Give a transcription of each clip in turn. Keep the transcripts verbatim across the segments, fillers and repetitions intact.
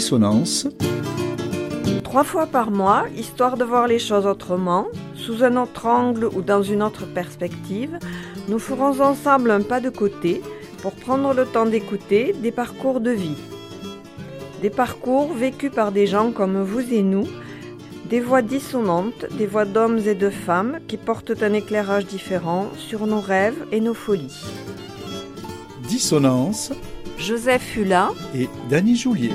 Dissonance. Trois fois par mois, histoire de voir les choses autrement, sous un autre angle ou dans une autre perspective, nous ferons ensemble un pas de côté pour prendre le temps d'écouter des parcours de vie. Des parcours vécus par des gens comme vous et nous, des voix dissonantes, des voix d'hommes et de femmes qui portent un éclairage différent sur nos rêves et nos folies. Dissonance. Joseph Hula et Dany Joulier.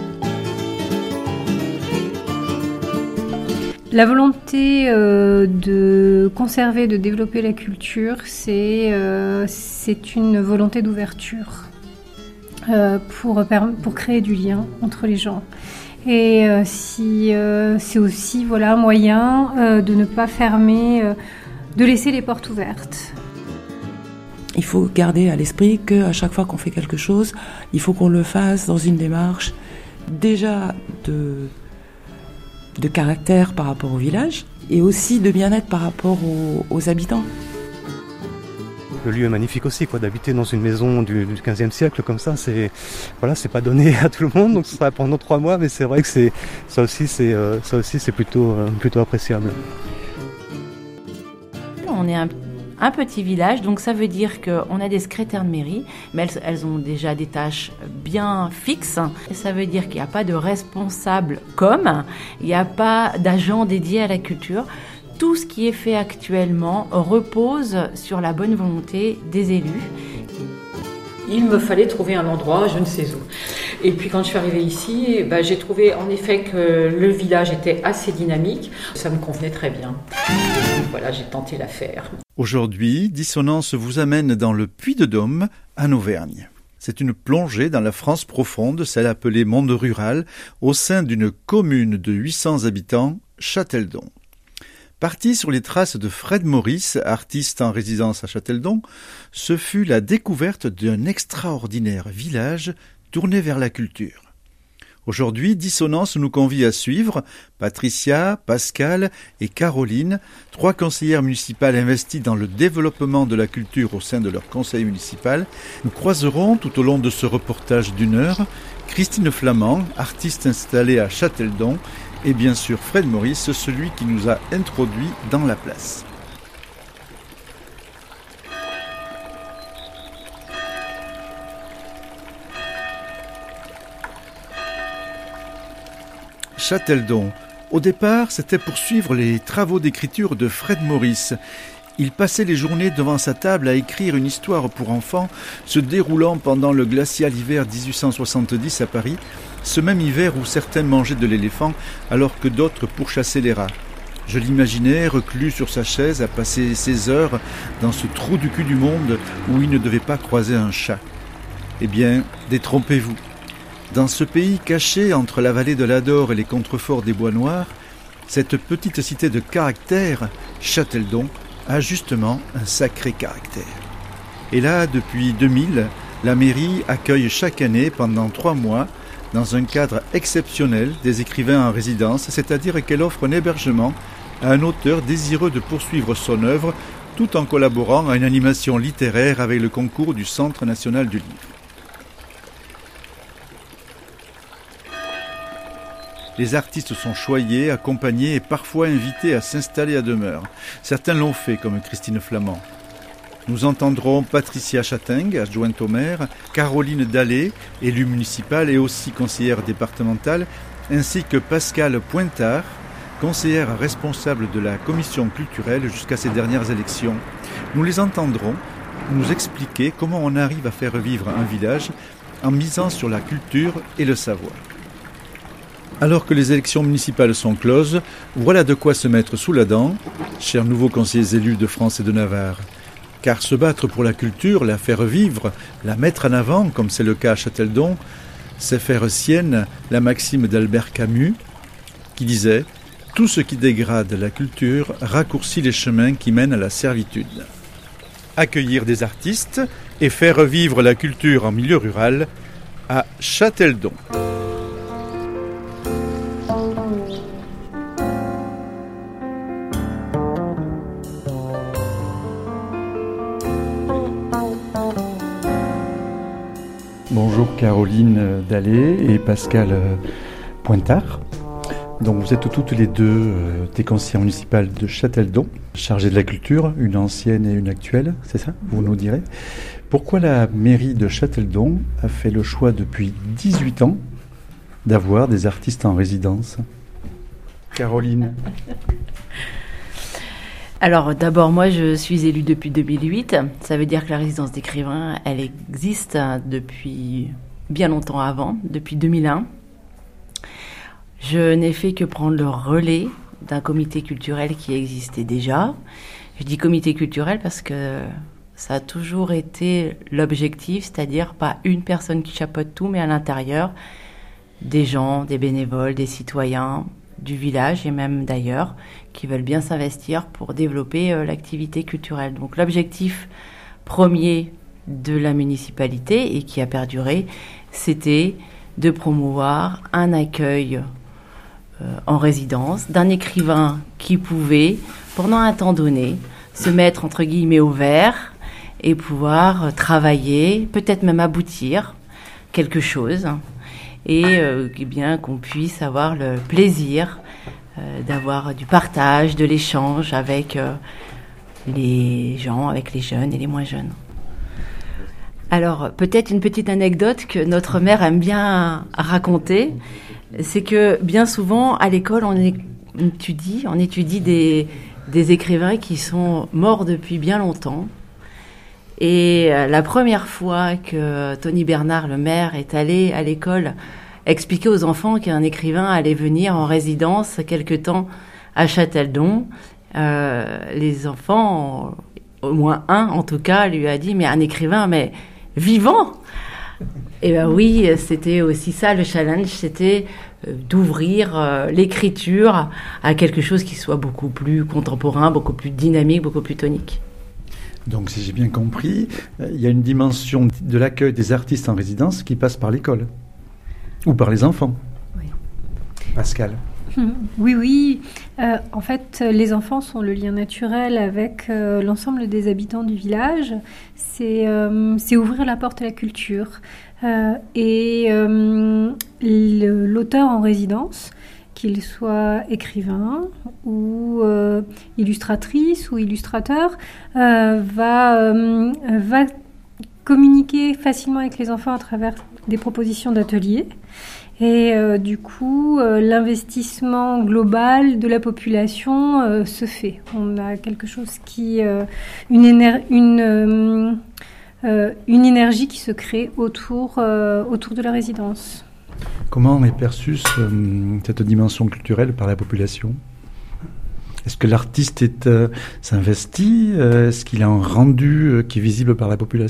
La volonté euh, de conserver, de développer la culture, c'est, euh, c'est une volonté d'ouverture euh, pour, pour créer du lien entre les gens. Et euh, si, euh, c'est aussi voilà, un moyen euh, de ne pas fermer, euh, de laisser les portes ouvertes. Il faut garder à l'esprit qu'à chaque fois qu'on fait quelque chose, il faut qu'on le fasse dans une démarche déjà de... de caractère par rapport au village et aussi de bien-être par rapport aux, aux habitants. Le lieu est magnifique aussi, quoi, d'habiter dans une maison du, du quinzième siècle comme ça, c'est voilà, c'est pas donné à tout le monde, donc ce sera pendant trois mois, mais c'est vrai que c'est ça aussi, c'est euh, ça aussi, c'est plutôt euh, plutôt appréciable. On est un Un petit village, donc ça veut dire qu'on a des secrétaires de mairie, mais elles, elles ont déjà des tâches bien fixes. Et ça veut dire qu'il n'y a pas de responsable com, il n'y a pas d'agent dédié à la culture. Tout ce qui est fait actuellement repose sur la bonne volonté des élus. Il me fallait trouver un endroit, je ne sais où. Et puis quand je suis arrivée ici, bah, j'ai trouvé en effet que le village était assez dynamique. Ça me convenait très bien. Et voilà, j'ai tenté l'affaire. Aujourd'hui, Dissonance vous amène dans le Puy-de-Dôme, en Auvergne. C'est une plongée dans la France profonde, celle appelée monde rural, au sein d'une commune de huit cents habitants, Châteldon. Parti sur les traces de Fred Maurice, artiste en résidence à Châteldon, ce fut la découverte d'un extraordinaire village tourné vers la culture. Aujourd'hui, Dissonance nous convie à suivre Patricia, Pascal et Caroline, trois conseillères municipales investies dans le développement de la culture au sein de leur conseil municipal. Nous croiserons tout au long de ce reportage d'une heure Christine Flamand, artiste installée à Châteldon, et bien sûr Fred Maurice, celui qui nous a introduits dans la place. Châteldon. Au départ, c'était pour suivre les travaux d'écriture de Fred Maurice. Il passait les journées devant sa table à écrire une histoire pour enfants se déroulant pendant le glacial hiver dix-huit cent soixante-dix à Paris, ce même hiver où certains mangeaient de l'éléphant alors que d'autres pourchassaient les rats. Je l'imaginais reclus sur sa chaise à passer ses heures dans ce trou du cul du monde où il ne devait pas croiser un chat. Eh bien, détrompez-vous. Dans ce pays caché entre la vallée de l'Adore et les contreforts des Bois Noirs, cette petite cité de caractère, Châteldon, a justement un sacré caractère. Et là, depuis deux mille, la mairie accueille chaque année pendant trois mois, dans un cadre exceptionnel, des écrivains en résidence, c'est-à-dire qu'elle offre un hébergement à un auteur désireux de poursuivre son œuvre, tout en collaborant à une animation littéraire avec le concours du Centre national du livre. Les artistes sont choyés, accompagnés et parfois invités à s'installer à demeure. Certains l'ont fait, comme Christine Flamand. Nous entendrons Patricia Chating, adjointe au maire, Caroline Dallet, élue municipale et aussi conseillère départementale, ainsi que Pascal Pointard, conseillère responsable de la commission culturelle jusqu'à ses dernières élections. Nous les entendrons nous expliquer comment on arrive à faire vivre un village en misant sur la culture et le savoir. Alors que les élections municipales sont closes, voilà de quoi se mettre sous la dent, chers nouveaux conseillers élus de France et de Navarre. Car se battre pour la culture, la faire vivre, la mettre en avant, comme c'est le cas à Châteldon, c'est faire sienne la maxime d'Albert Camus, qui disait « Tout ce qui dégrade la culture raccourcit les chemins qui mènent à la servitude ». Accueillir des artistes et faire vivre la culture en milieu rural à Châteldon. Bonjour Caroline Dallet et Pascal Pointard. Donc vous êtes toutes les deux euh, des conseillères municipales de Châteldon, chargées de la culture, une ancienne et une actuelle, c'est ça? Vous nous direz. Pourquoi la mairie de Châteldon a fait le choix depuis dix-huit ans d'avoir des artistes en résidence? Caroline. Alors d'abord, moi je suis élue depuis deux mille huit. Ça veut dire que la résidence d'écrivain, elle existe depuis bien longtemps avant, depuis deux mille un. Je n'ai fait que prendre le relais d'un comité culturel qui existait déjà. Je dis comité culturel parce que ça a toujours été l'objectif, c'est-à-dire pas une personne qui chapeaute tout, mais à l'intérieur, des gens, des bénévoles, des citoyens du village et même d'ailleurs, qui veulent bien s'investir pour développer euh, l'activité culturelle. Donc l'objectif premier de la municipalité, et qui a perduré, c'était de promouvoir un accueil euh, en résidence d'un écrivain qui pouvait, pendant un temps donné, se mettre entre guillemets au vert et pouvoir euh, travailler, peut-être même aboutir quelque chose, et euh, eh bien qu'on puisse avoir le plaisir euh, d'avoir du partage, de l'échange avec euh, les gens, avec les jeunes et les moins jeunes. Alors, peut-être une petite anecdote que notre mère aime bien raconter, c'est que bien souvent, à l'école, on étudie, on étudie des, des écrivains qui sont morts depuis bien longtemps. Et la première fois que Tony Bernard, le maire, est allé à l'école expliquer aux enfants qu'un écrivain allait venir en résidence quelque temps à Châteldon, euh, les enfants, au moins un en tout cas, lui a dit « mais un écrivain, mais vivant !» Et ben oui, c'était aussi ça le challenge, c'était d'ouvrir euh, l'écriture à quelque chose qui soit beaucoup plus contemporain, beaucoup plus dynamique, beaucoup plus tonique. Donc, si j'ai bien compris, il y a une dimension de l'accueil des artistes en résidence qui passe par l'école ou par les enfants. Oui. Pascal. Oui, oui. Euh, en fait, les enfants sont le lien naturel avec euh, l'ensemble des habitants du village. C'est, euh, c'est ouvrir la porte à la culture. Euh, et euh, le, l'auteur en résidence, qu'il soit écrivain ou euh, illustratrice ou illustrateur, euh, va, euh, va communiquer facilement avec les enfants à travers des propositions d'ateliers. Et euh, du coup, euh, l'investissement global de la population euh, se fait. On a quelque chose qui... Euh, une, éner- une, euh, euh, une énergie qui se crée autour, euh, autour de la résidence. Comment est perçue ce, cette dimension culturelle par la population ? Est-ce que l'artiste est, euh, s'investit ? euh, Est-ce qu'il a un rendu euh, qui est visible par la population ?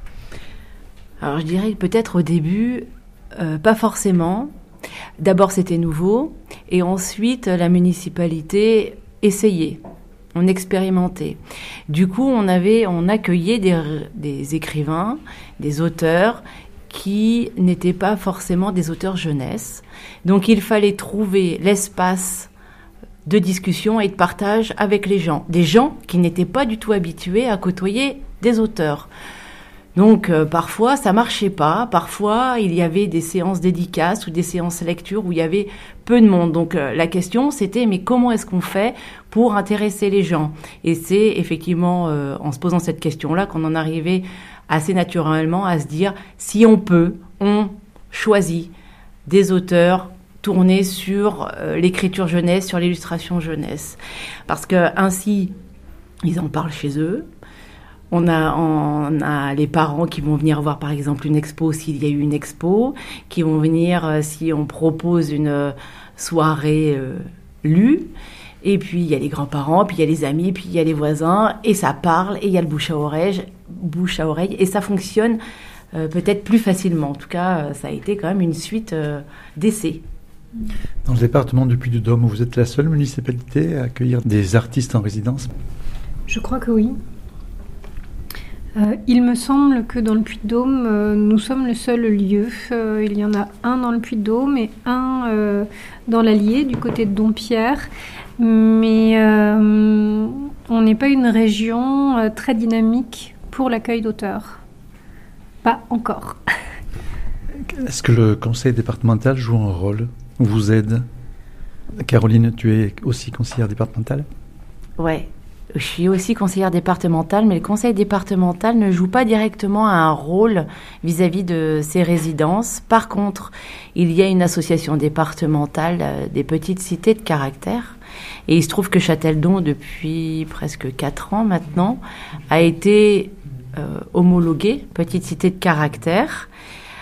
Alors je dirais peut-être au début, euh, pas forcément. D'abord c'était nouveau, et ensuite la municipalité essayait, on expérimentait. Du coup on avait, on accueillait des, des écrivains, des auteurs qui n'étaient pas forcément des auteurs jeunesse. Donc il fallait trouver l'espace de discussion et de partage avec les gens. Des gens qui n'étaient pas du tout habitués à côtoyer des auteurs. Donc euh, parfois ça marchait pas, parfois il y avait des séances dédicaces ou des séances lecture où il y avait peu de monde. Donc euh, la question c'était mais comment est-ce qu'on fait pour intéresser les gens ? Et c'est effectivement euh, en se posant cette question-là qu'on en arrivait assez naturellement à se dire si on peut, on choisit des auteurs tournés sur euh, l'écriture jeunesse, sur l'illustration jeunesse. Parce que ainsi, ils en parlent chez eux. On a, on a les parents qui vont venir voir par exemple une expo s'il y a eu une expo, qui vont venir euh, si on propose une soirée euh, lue. Et puis il y a les grands-parents, puis il y a les amis, puis il y a les voisins, et ça parle, et il y a le bouche à oreille, bouche à oreille, et ça fonctionne euh, peut-être plus facilement. En tout cas, euh, ça a été quand même une suite euh, d'essais. Dans le département du Puy-de-Dôme, vous êtes la seule municipalité à accueillir des artistes en résidence ? Je crois que oui. Euh, il me semble que dans le Puy-de-Dôme, euh, nous sommes le seul lieu. Euh, il y en a un dans le Puy-de-Dôme et un euh, dans l'Allier, du côté de Dompierre. Mais euh, on n'est pas une région euh, très dynamique pour l'accueil d'auteurs. Pas encore. Est-ce que le conseil départemental joue un rôle vous aide. Caroline, tu es aussi conseillère départementale ? Ouais. Je suis aussi conseillère départementale, mais le conseil départemental ne joue pas directement un rôle vis-à-vis de ces résidences. Par contre, il y a une association départementale euh, des petites cités de caractère. Et il se trouve que Châteldon, depuis presque quatre ans maintenant, a été euh, homologuée petite cité de caractère.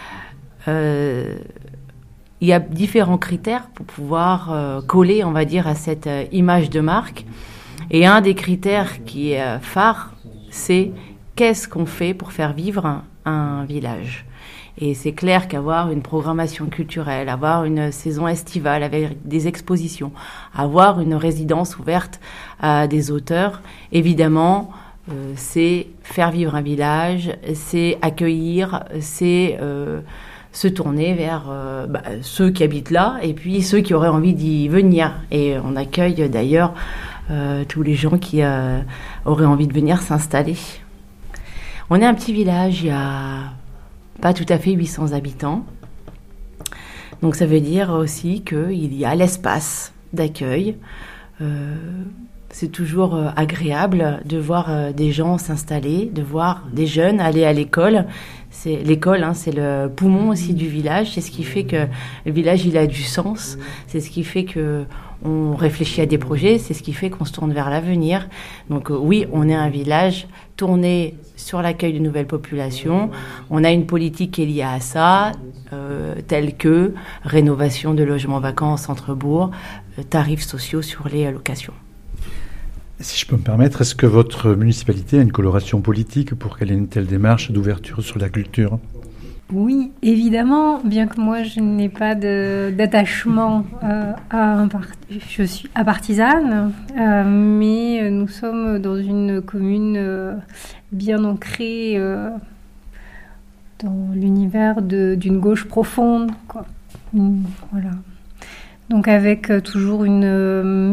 Euh, il y a différents critères pour pouvoir euh, coller, on va dire, à cette euh, image de marque. Et un des critères qui est phare, c'est qu'est-ce qu'on fait pour faire vivre un, un village. Et c'est clair qu'avoir une programmation culturelle, avoir une saison estivale avec des expositions, avoir une résidence ouverte à des auteurs, évidemment, euh, c'est faire vivre un village, c'est accueillir, c'est euh, se tourner vers euh, bah, ceux qui habitent là et puis ceux qui auraient envie d'y venir. Et on accueille d'ailleurs Euh, tous les gens qui euh, auraient envie de venir s'installer. On est un petit village, il y a pas tout à fait huit cents habitants. Donc ça veut dire aussi qu'il y a l'espace d'accueil. Euh, c'est toujours euh, agréable de voir euh, des gens s'installer, de voir des jeunes aller à l'école. C'est, l'école, hein, c'est le poumon aussi du village. C'est ce qui fait que le village, il a du sens. C'est ce qui fait que on réfléchit à des projets, c'est ce qui fait qu'on se tourne vers l'avenir. Donc euh, oui, on est un village tourné sur l'accueil de nouvelles populations. On a une politique qui est liée à ça, euh, telle que rénovation de logements vacants en centre-bourg, euh, tarifs sociaux sur les locations. Si je peux me permettre, est-ce que votre municipalité a une coloration politique pour qu'elle ait une telle démarche d'ouverture sur la culture ? Oui, évidemment, bien que moi je n'ai pas de, d'attachement euh, à un parti, je suis apartisane, euh, mais nous sommes dans une commune euh, bien ancrée euh, dans l'univers de, d'une gauche profonde, quoi. Une, voilà. Donc avec euh, toujours une... Euh,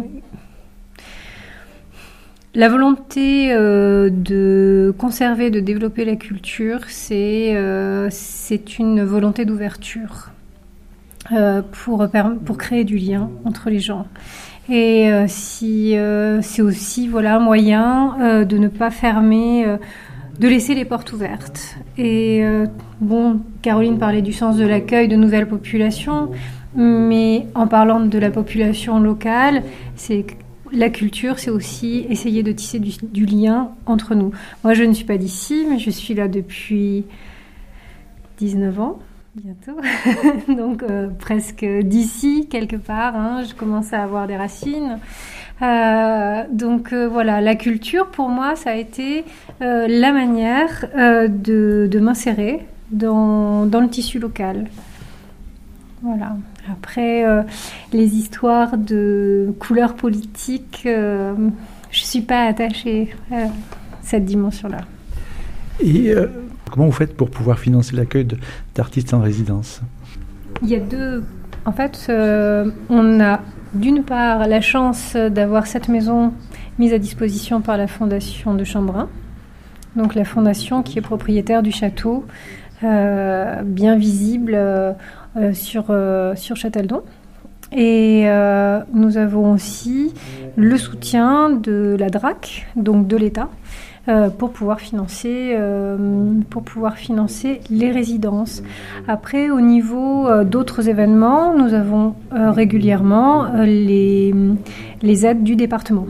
La volonté euh, de conserver, de développer la culture, c'est, euh, c'est une volonté d'ouverture euh, pour, pour créer du lien entre les gens. Et euh, si, euh, c'est aussi voilà, un moyen euh, de ne pas fermer, euh, de laisser les portes ouvertes. Et euh, bon, Caroline parlait du sens de l'accueil de nouvelles populations, mais en parlant de la population locale, c'est la culture, c'est aussi essayer de tisser du, du lien entre nous. Moi, je ne suis pas d'ici, mais je suis là depuis dix-neuf ans, bientôt. Donc, euh, presque d'ici, quelque part. Hein, je commence à avoir des racines. Euh, donc, euh, voilà, la culture, pour moi, ça a été euh, la manière euh, de, de m'insérer dans, dans le tissu local. Voilà. Après, euh, les histoires de couleurs politiques, euh, je ne suis pas attachée à cette dimension-là. Et euh, comment vous faites pour pouvoir financer l'accueil de, d'artistes en résidence ? Il y a deux... En fait, euh, on a d'une part la chance d'avoir cette maison mise à disposition par la Fondation de Chambrun, donc la fondation qui est propriétaire du château, euh, bien visible euh, Euh, sur, euh, sur Châteldon. Et euh, nous avons aussi le soutien de la D R A C, donc de l'État, euh, pour pouvoir financer, euh, pour pouvoir financer les résidences. Après, au niveau euh, d'autres événements, nous avons euh, régulièrement euh, les, les aides du département.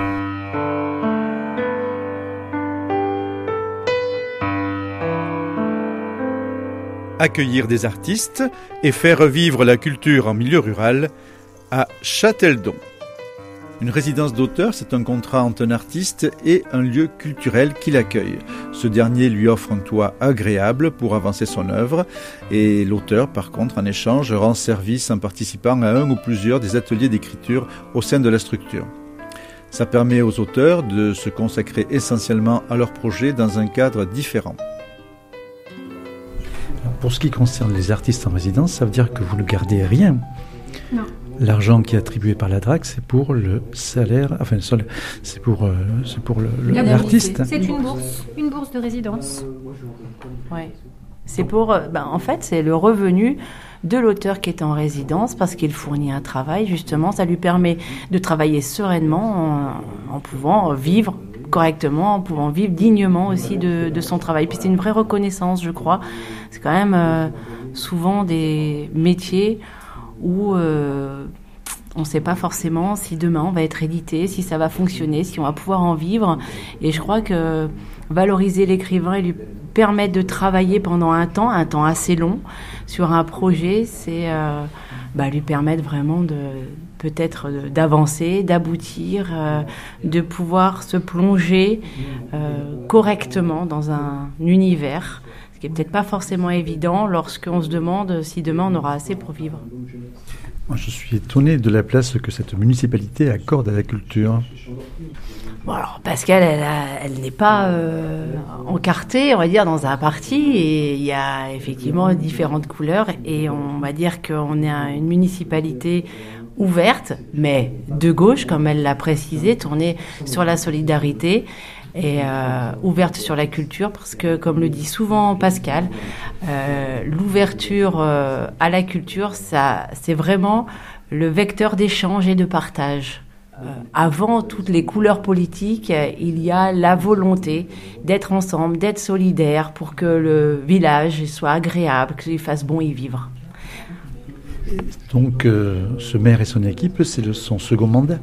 Accueillir des artistes et faire vivre la culture en milieu rural à Châteldon. Une résidence d'auteur, c'est un contrat entre un artiste et un lieu culturel qui l'accueille. Ce dernier lui offre un toit agréable pour avancer son œuvre et l'auteur, par contre, en échange, rend service en participant à un ou plusieurs des ateliers d'écriture au sein de la structure. Ça permet aux auteurs de se consacrer essentiellement à leur projet dans un cadre différent. Pour ce qui concerne les artistes en résidence, ça veut dire que vous ne gardez rien. Non. L'argent qui est attribué par la D R A C, c'est pour le salaire, enfin c'est pour, euh, c'est pour le, le, l'artiste. C'est une bourse, une bourse de résidence. Ouais. C'est pour, ben, en fait, c'est le revenu de l'auteur qui est en résidence parce qu'il fournit un travail, justement. Ça lui permet de travailler sereinement en, en pouvant vivre correctement, en pouvant vivre dignement aussi de, de son travail. Puis c'est une vraie reconnaissance, je crois. C'est quand même euh, souvent des métiers où euh, on ne sait pas forcément si demain on va être édité, si ça va fonctionner, si on va pouvoir en vivre. Et je crois que valoriser l'écrivain et lui permettre de travailler pendant un temps, un temps assez long, sur un projet, c'est euh, bah, lui permettre vraiment de peut-être d'avancer, d'aboutir, euh, de pouvoir se plonger euh, correctement dans un univers, ce qui est peut-être pas forcément évident lorsqu'on se demande si demain on aura assez pour vivre. Moi, je suis étonné de la place que cette municipalité accorde à la culture. Bon alors Pascal, elle, a, elle n'est pas euh, encartée, on va dire, dans un parti, et il y a effectivement différentes couleurs, et on va dire qu'on est une municipalité ouverte, mais de gauche, comme elle l'a précisé, tournée sur la solidarité et euh, ouverte sur la culture, parce que, comme le dit souvent Pascal, euh, l'ouverture euh, à la culture, ça, c'est vraiment le vecteur d'échange et de partage. Euh, avant toutes les couleurs politiques, euh, il y a la volonté d'être ensemble, d'être solidaire pour que le village soit agréable, qu'il fasse bon y vivre. Donc, euh, ce maire et son équipe, c'est le, son second mandat.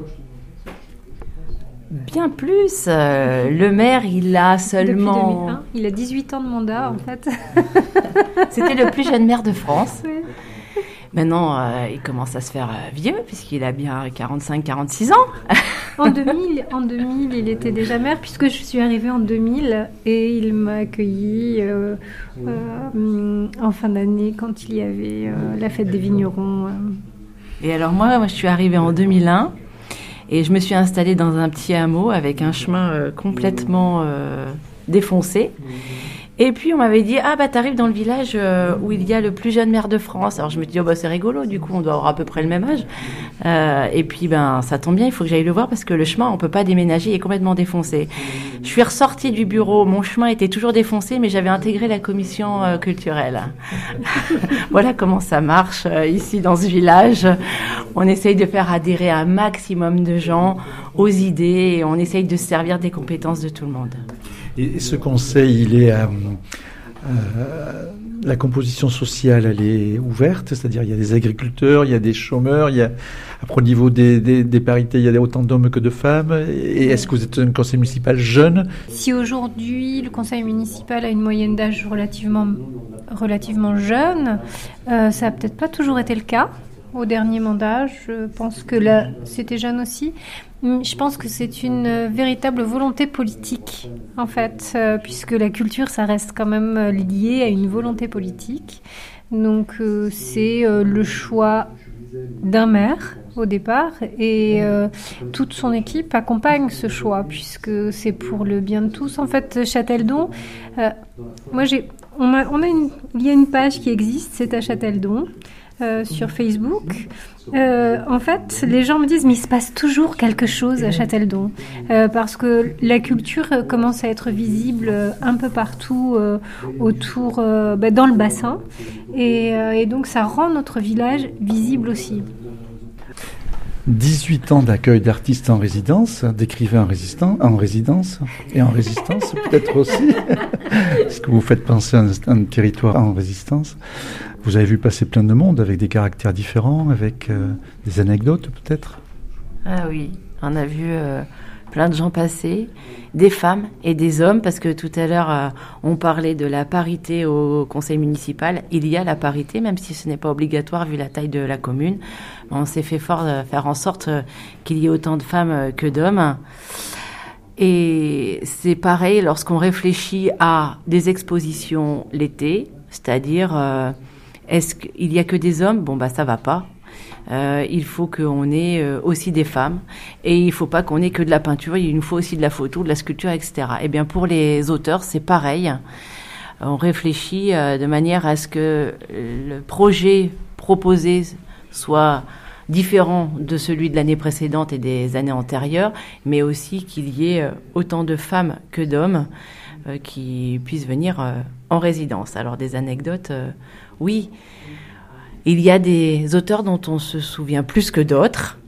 Bien plus. Euh, le maire, il a seulement... Depuis deux mille un, il a dix-huit ans de mandat, en fait. C'était le plus jeune maire de France. Oui. Maintenant, euh, il commence à se faire euh, vieux, puisqu'il a bien quarante-cinq quarante-six ans. En deux mille, en deux mille, il était déjà maire, puisque je suis arrivée en deux mille, et il m'a accueillie euh, euh, en fin d'année, quand il y avait euh, la fête des vignerons. Euh. Et alors moi, moi, je suis arrivée en deux mille un, et je me suis installée dans un petit hameau avec un chemin euh, complètement euh, défoncé. Et puis on m'avait dit, ah bah t'arrives dans le village euh, où il y a le plus jeune maire de France. Alors je me dis, oh bah c'est rigolo, du coup on doit avoir à peu près le même âge. Euh, et puis ben ça tombe bien, il faut que j'aille le voir parce que le chemin on peut pas déménager, il est complètement défoncé. Je suis ressortie du bureau, mon chemin était toujours défoncé, mais j'avais intégré la commission euh, culturelle. Voilà comment ça marche euh, ici dans ce village. On essaye de faire adhérer un maximum de gens aux idées et on essaye de se servir des compétences de tout le monde. Et ce conseil, il est, euh, euh, la composition sociale, elle est ouverte, c'est-à-dire il y a des agriculteurs, il y a des chômeurs, il y a, après au niveau des, des, des parités, il y a autant d'hommes que de femmes. Et est-ce que vous êtes un conseil municipal jeune ? Si aujourd'hui le conseil municipal a une moyenne d'âge relativement, relativement jeune, euh, ça n'a peut-être pas toujours été le cas. Au dernier mandat, je pense que là, c'était jeune aussi. Je pense que c'est une véritable volonté politique, en fait, euh, puisque la culture, ça reste quand même lié à une volonté politique. Donc, euh, c'est euh, le choix d'un maire, au départ, et euh, toute son équipe accompagne ce choix, puisque c'est pour le bien de tous. En fait, Châteldon, euh, moi, j'ai, on a, on a une, il y a une page qui existe, c'est à Châteldon. Euh, sur Facebook. Euh, en fait, les gens me disent mais il se passe toujours quelque chose à Châteldon euh, parce que la culture euh, commence à être visible euh, un peu partout euh, autour, euh, bah, dans le bassin et, euh, et donc ça rend notre village visible aussi. dix-huit ans d'accueil d'artistes en résidence, d'écrivains en, résistant, en résidence et en résistance peut-être aussi. Est-ce que vous faites penser à un, un territoire en résistance ? Vous avez vu passer plein de monde avec des caractères différents, avec euh, des anecdotes peut-être ? Ah oui, on a vu euh, plein de gens passer, des femmes et des hommes, parce que tout à l'heure euh, on parlait de la parité au conseil municipal. Il y a la parité, même si ce n'est pas obligatoire vu la taille de la commune. On s'est fait fort de faire en sorte euh, qu'il y ait autant de femmes euh, que d'hommes. Et c'est pareil lorsqu'on réfléchit à des expositions l'été, c'est-à-dire... Euh, Est-ce qu'il n'y a que des hommes ? Bon, bah ça va pas. Euh, il faut qu'on ait euh, aussi des femmes. Et il ne faut pas qu'on ait que de la peinture. Il nous faut aussi de la photo, de la sculpture, et cetera. Eh bien, pour les auteurs, c'est pareil. On réfléchit euh, de manière à ce que le projet proposé soit différent de celui de l'année précédente et des années antérieures, mais aussi qu'il y ait autant de femmes que d'hommes. euh, qui puissent venir euh, en résidence. Alors des anecdotes, euh, oui, il y a des auteurs dont on se souvient plus que d'autres.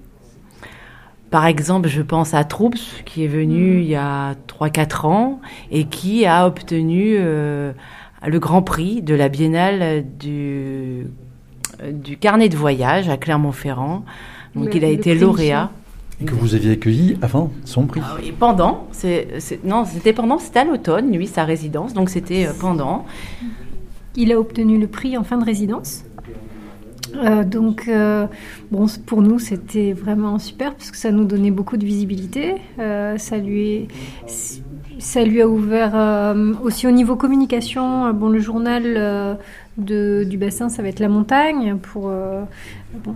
Par exemple, je pense à Troups, qui est venu mmh. il y a trois quatre ans et qui a obtenu euh, le grand prix de la Biennale du, du carnet de voyage à Clermont-Ferrand. Donc, le, il a été lauréat. Et que vous aviez accueilli avant son prix. Ah oui, pendant. C'est, c'est, non, c'était pendant, c'était à l'automne, lui, sa résidence. Donc, c'était pendant. Il a obtenu le prix en fin de résidence. Euh, donc, euh, bon, pour nous, c'était vraiment super parce que ça nous donnait beaucoup de visibilité. Euh, ça lui, ça lui a ouvert euh, aussi au niveau communication. Euh, bon, le journal euh, de, du bassin, ça va être La Montagne. Pour, euh, bon,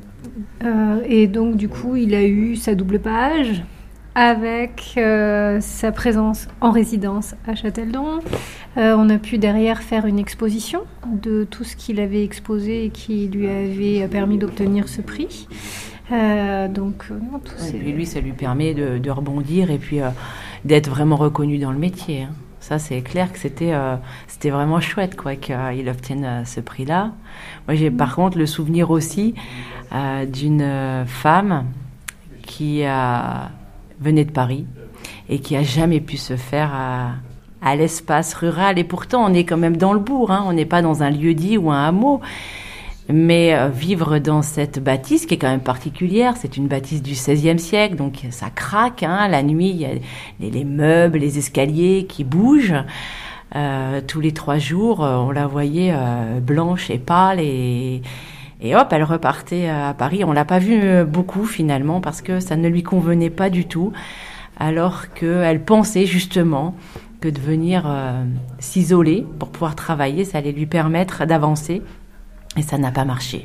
euh, et donc, du coup, il a eu sa double page avec euh, sa présence en résidence à Châteldon. Euh, on a pu derrière faire une exposition de tout ce qu'il avait exposé et qui lui avait permis d'obtenir ce prix. Euh, donc, non, tout et puis lui, ça lui permet de, de rebondir et puis euh, d'être vraiment reconnu dans le métier. Hein. Ça, c'est clair que c'était, euh, c'était vraiment chouette quoi, qu'il obtienne euh, ce prix-là. Moi, j'ai par contre le souvenir aussi euh, d'une femme qui a... venait de Paris et qui a jamais pu se faire à, à l'espace rural. Et pourtant, on est quand même dans le bourg, hein. On n'est pas dans un lieu-dit ou un hameau. Mais euh, vivre dans cette bâtisse qui est quand même particulière, c'est une bâtisse du seizième siècle, donc ça craque. Hein. La nuit, il y a les, les meubles, les escaliers qui bougent. Euh, tous les trois jours, on la voyait euh, blanche et pâle et... Et hop, elle repartait à Paris. On l'a pas vue beaucoup finalement parce que ça ne lui convenait pas du tout. Alors qu'elle pensait justement que de venir euh, s'isoler pour pouvoir travailler, ça allait lui permettre d'avancer. Et ça n'a pas marché.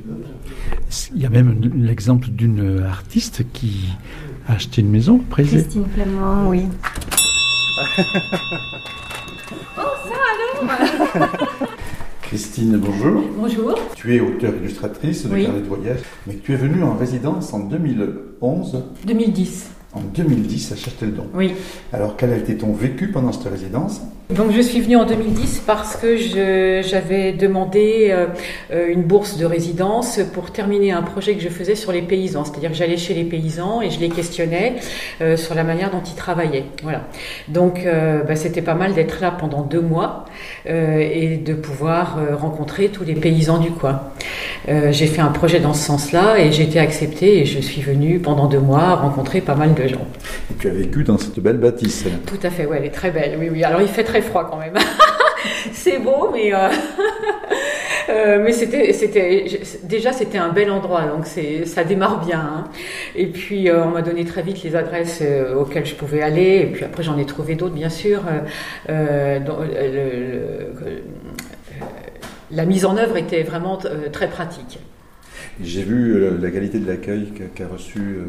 Il y a même l'exemple d'une artiste qui a acheté une maison, Présé. Christine Flamand, oui. Oh, ça alors Christine, bonjour. Bonjour. Tu es auteure-illustratrice de oui. carnet de voyage, mais tu es venue en résidence en deux mille onze. deux mille dix. En deux mille dix à Châteldon. Oui. Alors, quel a été ton vécu pendant cette résidence ? Donc, je suis venue en deux mille dix parce que je, j'avais demandé euh, une bourse de résidence pour terminer un projet que je faisais sur les paysans. C'est-à-dire que j'allais chez les paysans et je les questionnais euh, sur la manière dont ils travaillaient. Voilà. Donc, euh, bah, c'était pas mal d'être là pendant deux mois euh, et de pouvoir euh, rencontrer tous les paysans du coin. Euh, j'ai fait un projet dans ce sens-là et j'ai été acceptée et je suis venue pendant deux mois rencontrer pas mal de gens. Et tu as vécu dans cette belle bâtisse. Tout à fait, ouais, elle est très belle. Oui, oui. Alors il fait très froid quand même. C'est beau, mais euh... euh, mais c'était, c'était déjà c'était un bel endroit, donc c'est, ça démarre bien. Hein. Et puis euh, on m'a donné très vite les adresses euh, auxquelles je pouvais aller. Et puis après j'en ai trouvé d'autres, bien sûr. Euh, dont, le, le, le, la mise en œuvre était vraiment euh, très pratique. J'ai vu euh, la qualité de l'accueil qu'a, qu'a reçu euh,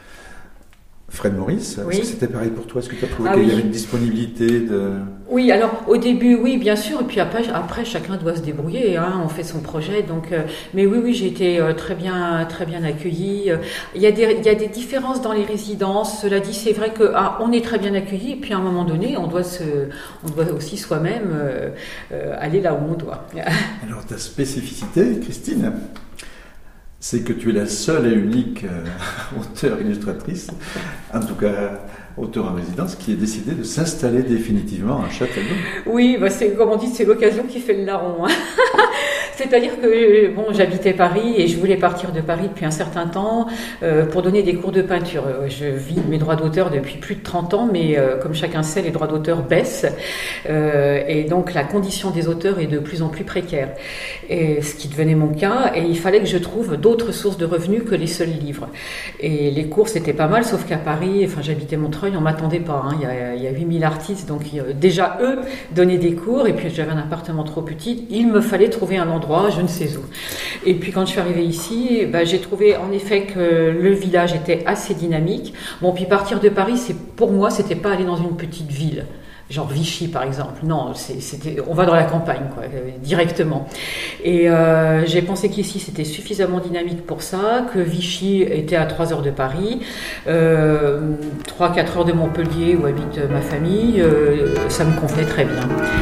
Fred Maurice. Oui. Est-ce que c'était pareil pour toi ? Est-ce que tu as trouvé Ah qu'il oui. y avait une disponibilité de... Oui, alors au début, oui, bien sûr, et puis après, après chacun doit se débrouiller, hein, on fait son projet, donc, euh, mais oui, oui, j'ai été euh, très bien, très bien accueillie. Il y a des, il y a des différences dans les résidences. Cela dit, c'est vrai que ah, on est très bien accueillis, et puis à un moment donné, on doit se, on doit aussi soi-même euh, euh, aller là où on doit. Alors ta spécificité, Christine, c'est que tu es la seule et unique euh, auteure-illustratrice, en tout cas auteur en résidence, qui est décidé de s'installer définitivement à Châteldon. Oui, bah c'est, comme on dit, c'est l'occasion qui fait le larron. Hein. C'est-à-dire que bon, j'habitais Paris et je voulais partir de Paris depuis un certain temps euh, pour donner des cours de peinture. Je vis de mes droits d'auteur depuis plus de trente ans, mais euh, comme chacun sait, les droits d'auteur baissent euh, et donc la condition des auteurs est de plus en plus précaire. Et ce qui devenait mon cas, et il fallait que je trouve d'autres sources de revenus que les seuls livres. Et les cours, c'était pas mal, sauf qu'à Paris, enfin j'habitais Montreuil, on m'attendait pas. Hein. Il y a, il y a huit mille artistes, donc euh, déjà eux donnaient des cours, et puis j'avais un appartement trop petit. Il me fallait trouver un endroit, je ne sais où. Et puis quand je suis arrivée ici, bah, j'ai trouvé en effet que le village était assez dynamique. Bon, puis partir de Paris, c'est pour moi, c'était pas aller dans une petite ville. genre Vichy par exemple. Non, c'est, c'était, on va dans la campagne, quoi, directement. Et euh, j'ai pensé qu'ici c'était suffisamment dynamique pour ça, que Vichy était à trois heures de Paris, euh, trois à quatre heures de Montpellier où habite ma famille, euh, ça me convenait très bien.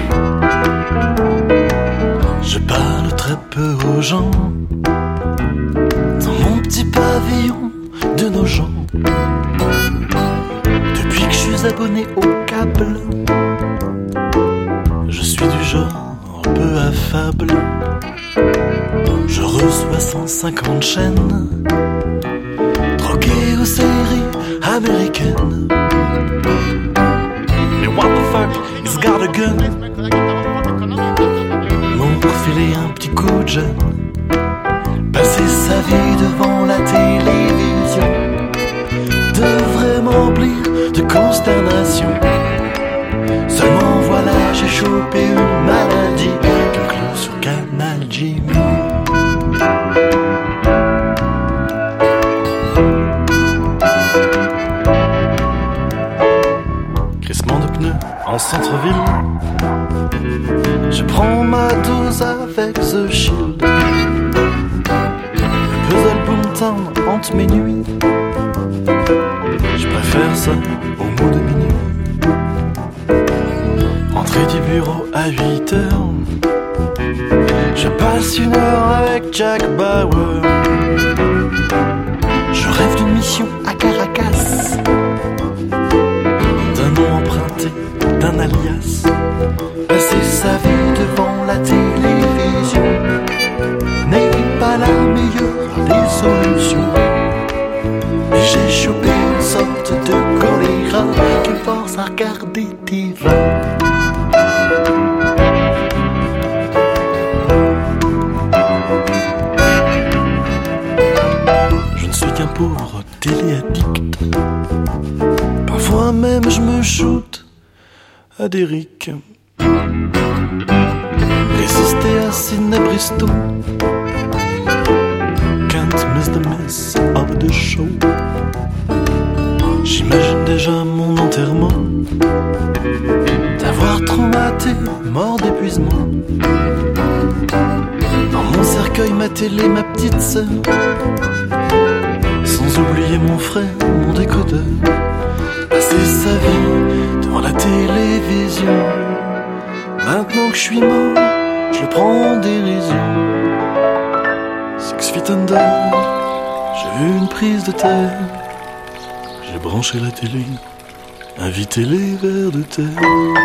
Je parle très peu aux gens dans mon petit pavillon de nos gens. Depuis que je suis abonné au câble, je suis du genre peu affable. Je reçois cent cinquante chaînes troquées aux séries américaines. Mais what the fuck, he's got a gun. Pour filer un petit coup de jeune, passer sa vie devant la télévision devrait m'emplir de consternation. Seulement voilà, j'ai chopé une maladie qui me clôt sur Canal Jimmy. Crissement de pneus en centre-ville, je prends ma dose avec The Shield. Le puzzle Boomtown hante mes nuits. Je préfère ça au mot de minuit. Entrée du bureau à huit heures, je passe une heure avec Jack Bauer. Je rêve d'une mission à Caracas, d'un nom emprunté, d'un alias. Passer sa vie devant la télévision n'est pas la meilleure des solutions. J'ai chopé une sorte de choléra qui me force à regarder T V. Je ne suis qu'un pauvre téléaddict. Parfois même je me shoot à des rics. Résister à Sidney Bristow, can't miss the mess of the show. J'imagine déjà mon enterrement, d'avoir traumaté, mort d'épuisement. Dans mon cercueil, ma télé, ma petite sœur, sans oublier mon frère, mon décodeur. Passer sa vie devant la télévision. Maintenant que je suis mort, je le prends en dérision. Six feet under, j'ai vu une prise de terre. J'ai branché la télé, invité les vers de terre.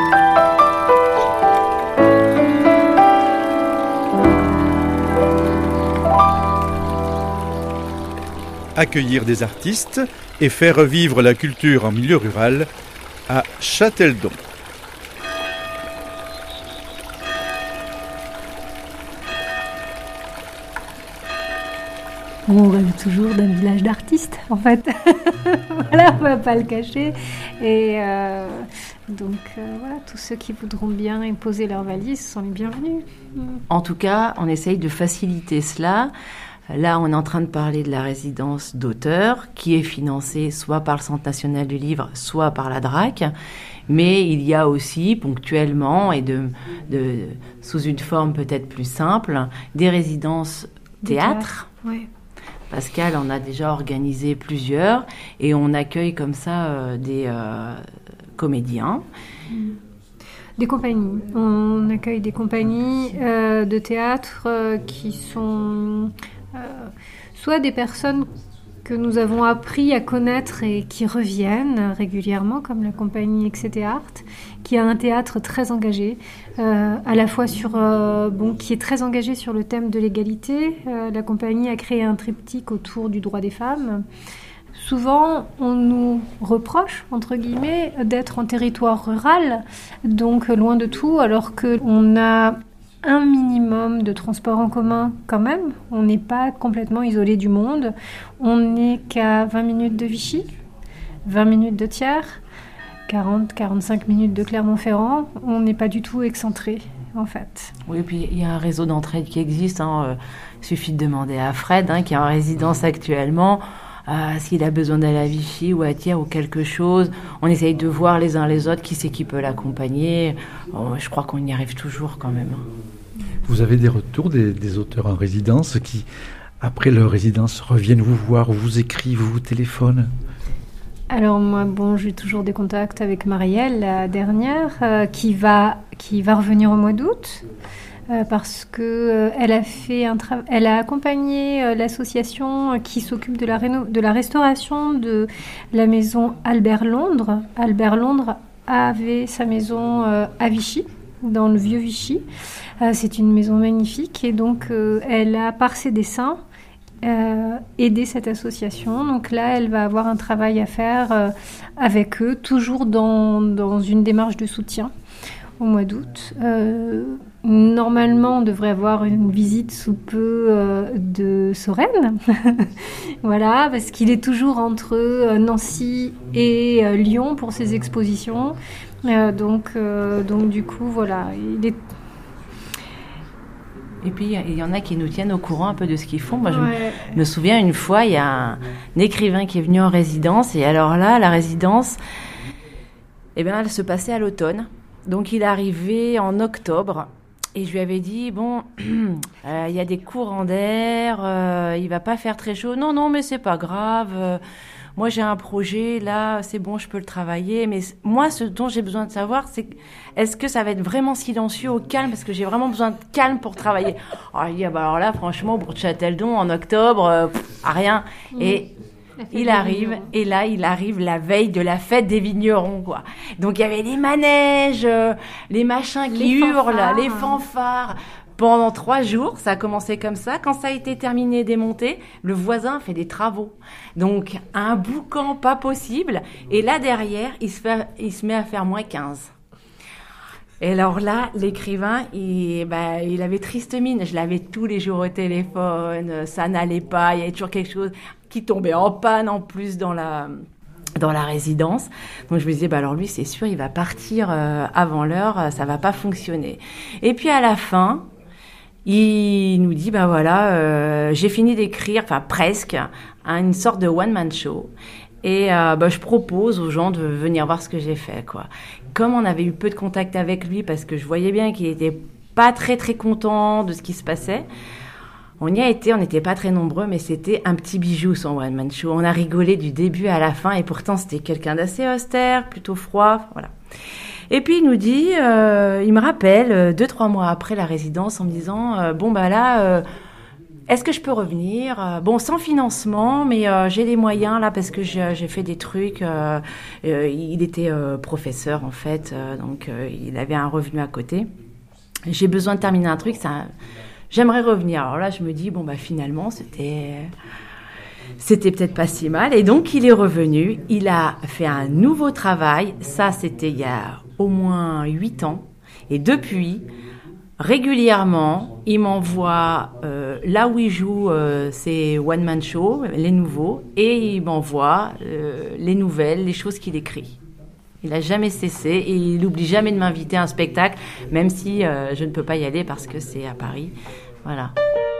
Accueillir des artistes et faire revivre la culture en milieu rural à Châteldon. On rêve toujours d'un village d'artistes, en fait. Voilà, on ne va pas le cacher. Et euh, donc, euh, voilà, tous ceux qui voudront bien imposer leurs valises sont les bienvenus. En tout cas, on essaye de faciliter cela. Là, on est en train de parler de la résidence d'auteur, qui est financée soit par le Centre national du livre, soit par la D R A C. Mais il y a aussi, ponctuellement, et de, de, sous une forme peut-être plus simple, des résidences théâtre. Oui. Pascal en a déjà organisé plusieurs et on accueille comme ça euh, des euh, comédiens. Des compagnies. On accueille des compagnies euh, de théâtre euh, qui sont euh, soit des personnes que nous avons appris à connaître et qui reviennent régulièrement, comme la compagnie Excité Art, qui a un théâtre très engagé, euh, à la fois sur, euh, bon, qui est très engagé sur le thème de l'égalité. Euh, la compagnie a créé un triptyque autour du droit des femmes. Souvent, on nous reproche, entre guillemets, d'être en territoire rural, donc loin de tout, alors qu'on a un minimum de transport en commun quand même. On n'est pas complètement isolé du monde. On n'est qu'à vingt minutes de Vichy, vingt minutes de Thiers, quarante à quarante-cinq minutes de Clermont-Ferrand. On n'est pas du tout excentré, en fait. Oui, puis il y a un réseau d'entraide qui existe. Hein. Il suffit de demander à Fred, hein, qui est en résidence actuellement. euh, s'il a besoin d'aller à Vichy ou à Thiers ou quelque chose. On essaye de voir les uns les autres qui c'est qui peut l'accompagner. Oh, je crois qu'on y arrive toujours quand même. Vous avez des retours des, des auteurs en résidence qui, après leur résidence, reviennent vous voir, ou vous écrivent, ou vous téléphonent? Alors moi, bon, j'ai toujours des contacts avec Marielle, la dernière, euh, qui va qui va revenir au mois d'août, euh, parce que euh, elle a fait un tra- elle a accompagné euh, l'association qui s'occupe de la réno- de la restauration de la maison Albert Londres. Albert Londres avait sa maison euh, à Vichy, dans le vieux Vichy. Euh, c'est une maison magnifique et donc euh, elle a par ses dessins Euh, aider cette association. Donc là, elle va avoir un travail à faire euh, avec eux, toujours dans, dans une démarche de soutien au mois d'août. Euh, normalement, on devrait avoir une visite sous peu euh, de Sorène. Voilà, parce qu'il est toujours entre euh, Nancy et euh, Lyon pour ses expositions. Euh, donc, euh, donc du coup, voilà, il est... Et puis, il y en a qui nous tiennent au courant un peu de ce qu'ils font. Moi, je Ouais. me souviens, une fois, il y a un, un écrivain qui est venu en résidence. Et alors là, la résidence, eh bien, elle se passait à l'automne. Donc, il est arrivé en octobre. Et je lui avais dit, bon, euh, il y a des courants d'air, euh, il va pas faire très chaud. Non, non, mais c'est pas grave. Euh, moi, j'ai un projet, là, c'est bon, je peux le travailler. Mais c- moi, ce dont j'ai besoin de savoir, c'est que, est-ce que ça va être vraiment silencieux, au calme? Parce que j'ai vraiment besoin de calme pour travailler. Alors, il dit, ah bah, alors là, franchement, au bourg de Châteldon, en octobre, euh, pff, à rien. Mmh. Et il arrive, et là, il arrive la veille de la fête des vignerons, quoi. Donc, il y avait les manèges, euh, les machins qui Les hurlent, fanfares. les fanfares. Pendant trois jours, ça a commencé comme ça. Quand ça a été terminé, démonté, le voisin fait des travaux. Donc, un boucan pas possible. Et là, derrière, il se, fait, il se met à faire moins quinze. Et alors là, l'écrivain, il, bah, il avait triste mine. Je l'avais tous les jours au téléphone. Ça n'allait pas. Il y avait toujours quelque chose qui tombait en panne en plus dans la... dans la résidence. Donc je me disais, bah alors lui, c'est sûr, il va partir euh, avant l'heure, euh, ça va pas fonctionner. Et puis à la fin, il nous dit, bah voilà, euh, j'ai fini d'écrire, enfin presque, hein, une sorte de one-man show. Et euh, bah, je propose aux gens de venir voir ce que j'ai fait, quoi. Comme on avait eu peu de contact avec lui, parce que je voyais bien qu'il était pas très très content de ce qui se passait, on y a été, on n'était pas très nombreux, mais c'était un petit bijou son One Man Show. On a rigolé du début à la fin, et pourtant c'était quelqu'un d'assez austère, plutôt froid, voilà. Et puis il nous dit, euh, il me rappelle euh, deux trois mois après la résidence en me disant, euh, bon bah là, euh, est-ce que je peux revenir? euh, Bon, sans financement, mais euh, j'ai les moyens là parce que j'ai, j'ai fait des trucs. Euh, euh, il était euh, professeur en fait, euh, donc euh, il avait un revenu à côté. J'ai besoin de terminer un truc, ça. J'aimerais revenir. Alors là, je me dis, bon, bah, finalement, c'était, c'était peut-être pas si mal. Et donc, il est revenu. Il a fait un nouveau travail. Ça, c'était il y a au moins huit ans. Et depuis, régulièrement, il m'envoie euh, là où il joue euh, ses one-man shows, les nouveaux, et il m'envoie euh, les nouvelles, les choses qu'il écrit. Il n'a jamais cessé et il n'oublie jamais de m'inviter à un spectacle, même si euh, je ne peux pas y aller parce que c'est à Paris. Voilà.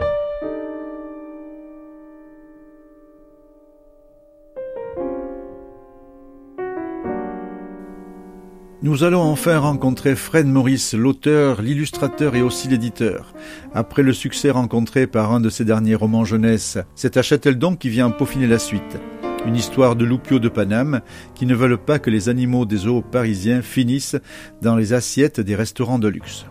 Nous allons enfin rencontrer Fred Maurice, l'auteur, l'illustrateur et aussi l'éditeur. Après le succès rencontré par un de ses derniers romans jeunesse, c'est à Châteldon qui vient peaufiner la suite. Une histoire de loupiaux de Paname qui ne veulent pas que les animaux des zoos parisiens finissent dans les assiettes des restaurants de luxe.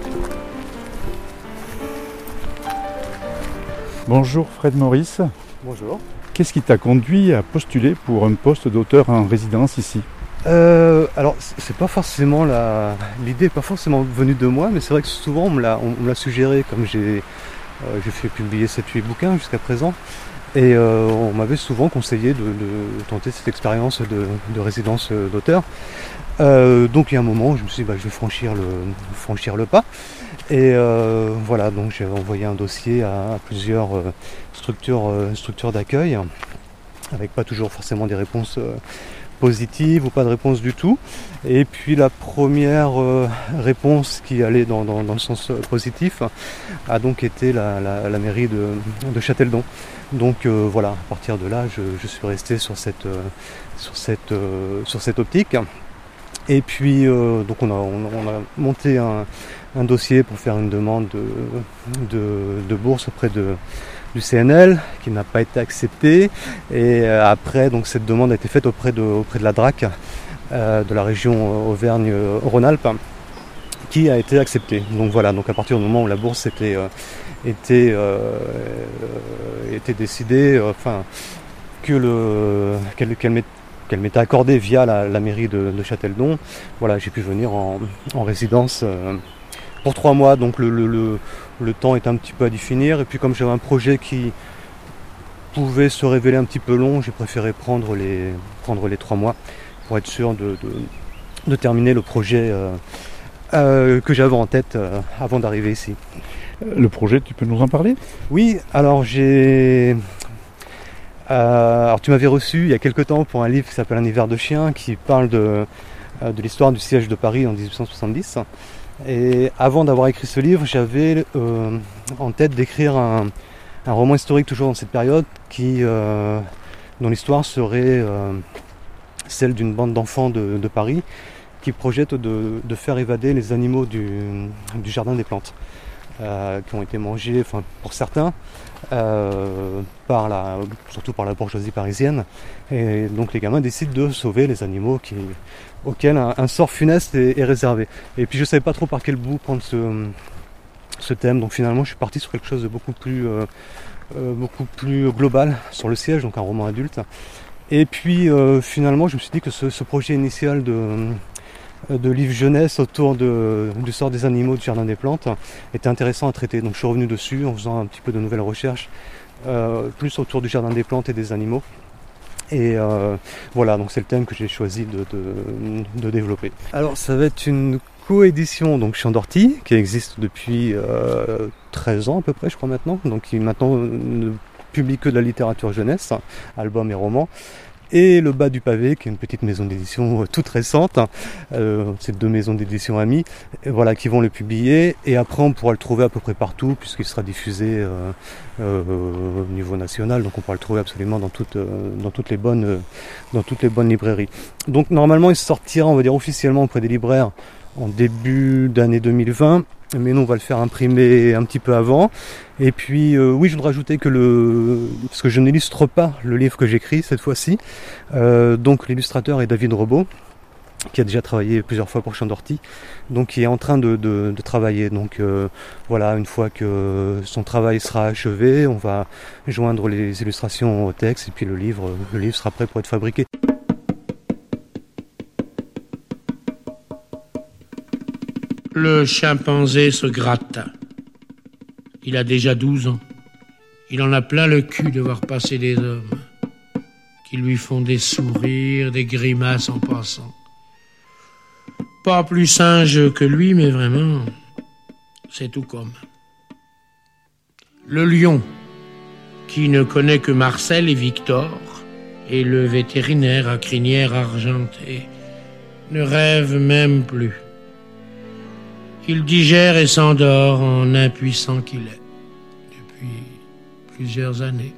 Bonjour Fred Maurice. Bonjour. Qu'est-ce qui t'a conduit à postuler pour un poste d'auteur en résidence ici ? Euh, alors, c'est pas forcément la... l'idée n'est pas forcément venue de moi, mais c'est vrai que souvent on me l'a, on, on me l'a suggéré, comme j'ai, euh, j'ai fait publier sept huit bouquins jusqu'à présent. Et euh, on m'avait souvent conseillé de, de tenter cette expérience de, de résidence d'auteur. Euh, donc il y a un moment où je me suis dit bah, je vais franchir le, franchir le pas. Et euh, voilà, donc j'ai envoyé un dossier à, à plusieurs euh, structures, euh, structures d'accueil, avec pas toujours forcément des réponses euh, positive ou pas de réponse du tout. Et puis la première euh, réponse qui allait dans, dans, dans le sens positif a donc été la, la, la mairie de, de Châteldon. Donc euh, voilà, à partir de là, je, je suis resté sur cette, euh, sur cette, euh, sur cette optique. Et puis euh, donc on a, on, on a monté un, un dossier pour faire une demande de, de, de bourse auprès de du C N L qui n'a pas été accepté, et après donc cette demande a été faite auprès de, auprès de la D R A C euh, de la région Auvergne-Rhône-Alpes qui a été acceptée. Donc voilà, donc à partir du moment où la bourse était, euh, était, euh, était décidée, euh, enfin que le, qu'elle, qu'elle, m'est, qu'elle m'était accordée via la, la mairie de, de Châteldon, voilà, j'ai pu venir en, en résidence euh, pour trois mois, donc le, le, le Le temps est un petit peu à définir, et puis comme j'avais un projet qui pouvait se révéler un petit peu long, j'ai préféré prendre les, prendre les trois mois pour être sûr de, de, de terminer le projet euh, euh, que j'avais en tête euh, avant d'arriver ici. Le projet, tu peux nous en parler ? Oui, alors j'ai... Euh, alors tu m'avais reçu il y a quelque temps pour un livre qui s'appelle Un hiver de chien, qui parle de, de l'histoire du siège de Paris en dix-huit cent soixante-dix. Et avant d'avoir écrit ce livre, j'avais euh, en tête d'écrire un, un roman historique toujours dans cette période, qui, euh, dont l'histoire serait euh, celle d'une bande d'enfants de, de Paris qui projette de, de faire évader les animaux du, du jardin des plantes, euh, qui ont été mangés, enfin pour certains, euh, par la, surtout par la bourgeoisie parisienne. Et donc les gamins décident de sauver les animaux qui, auxquels un, un sort funeste est, est réservé. Et puis je ne savais pas trop par quel bout prendre ce, ce thème, donc finalement je suis parti sur quelque chose de beaucoup plus, euh, euh, beaucoup plus global sur le siège, donc un roman adulte. Et puis euh, finalement je me suis dit que ce, ce projet initial de, de livre jeunesse autour de, du sort des animaux du jardin des plantes était intéressant à traiter. Donc je suis revenu dessus en faisant un petit peu de nouvelles recherches, euh, plus autour du jardin des plantes et des animaux. Et euh, voilà, donc c'est le thème que j'ai choisi de, de, de développer. Alors ça va être une coédition donc Chandorty, qui existe depuis euh, treize ans à peu près, je crois maintenant, donc qui maintenant ne publie que de la littérature jeunesse, albums et romans. Et Le Bas du Pavé, qui est une petite maison d'édition toute récente, euh, c'est deux maisons d'édition amies, et voilà, qui vont le publier, et après on pourra le trouver à peu près partout, puisqu'il sera diffusé euh, euh, au niveau national, donc on pourra le trouver absolument dans toutes, euh, dans toutes les bonnes, euh, dans toutes les bonnes librairies. Donc normalement il sortira, on va dire officiellement auprès des libraires en début d'année deux mille vingt, mais nous on va le faire imprimer un petit peu avant. Et puis euh, oui, je voudrais rajouter que le, parce que je n'illustre pas le livre que j'écris cette fois-ci, euh, donc l'illustrateur est David Robot, qui a déjà travaillé plusieurs fois pour Chandorty, donc qui est en train de, de, de travailler. Donc euh, voilà, une fois que son travail sera achevé, on va joindre les illustrations au texte, et puis le livre, le livre sera prêt pour être fabriqué. Le chimpanzé se gratte. Il a déjà douze ans. Il en a plein le cul de voir passer des hommes qui lui font des sourires, des grimaces en passant. Pas plus singe que lui, mais vraiment, c'est tout comme. Le lion, qui ne connaît que Marcel et Victor, et le vétérinaire à crinière argentée, ne rêve même plus. Il digère et s'endort en impuissant qu'il est, depuis plusieurs années.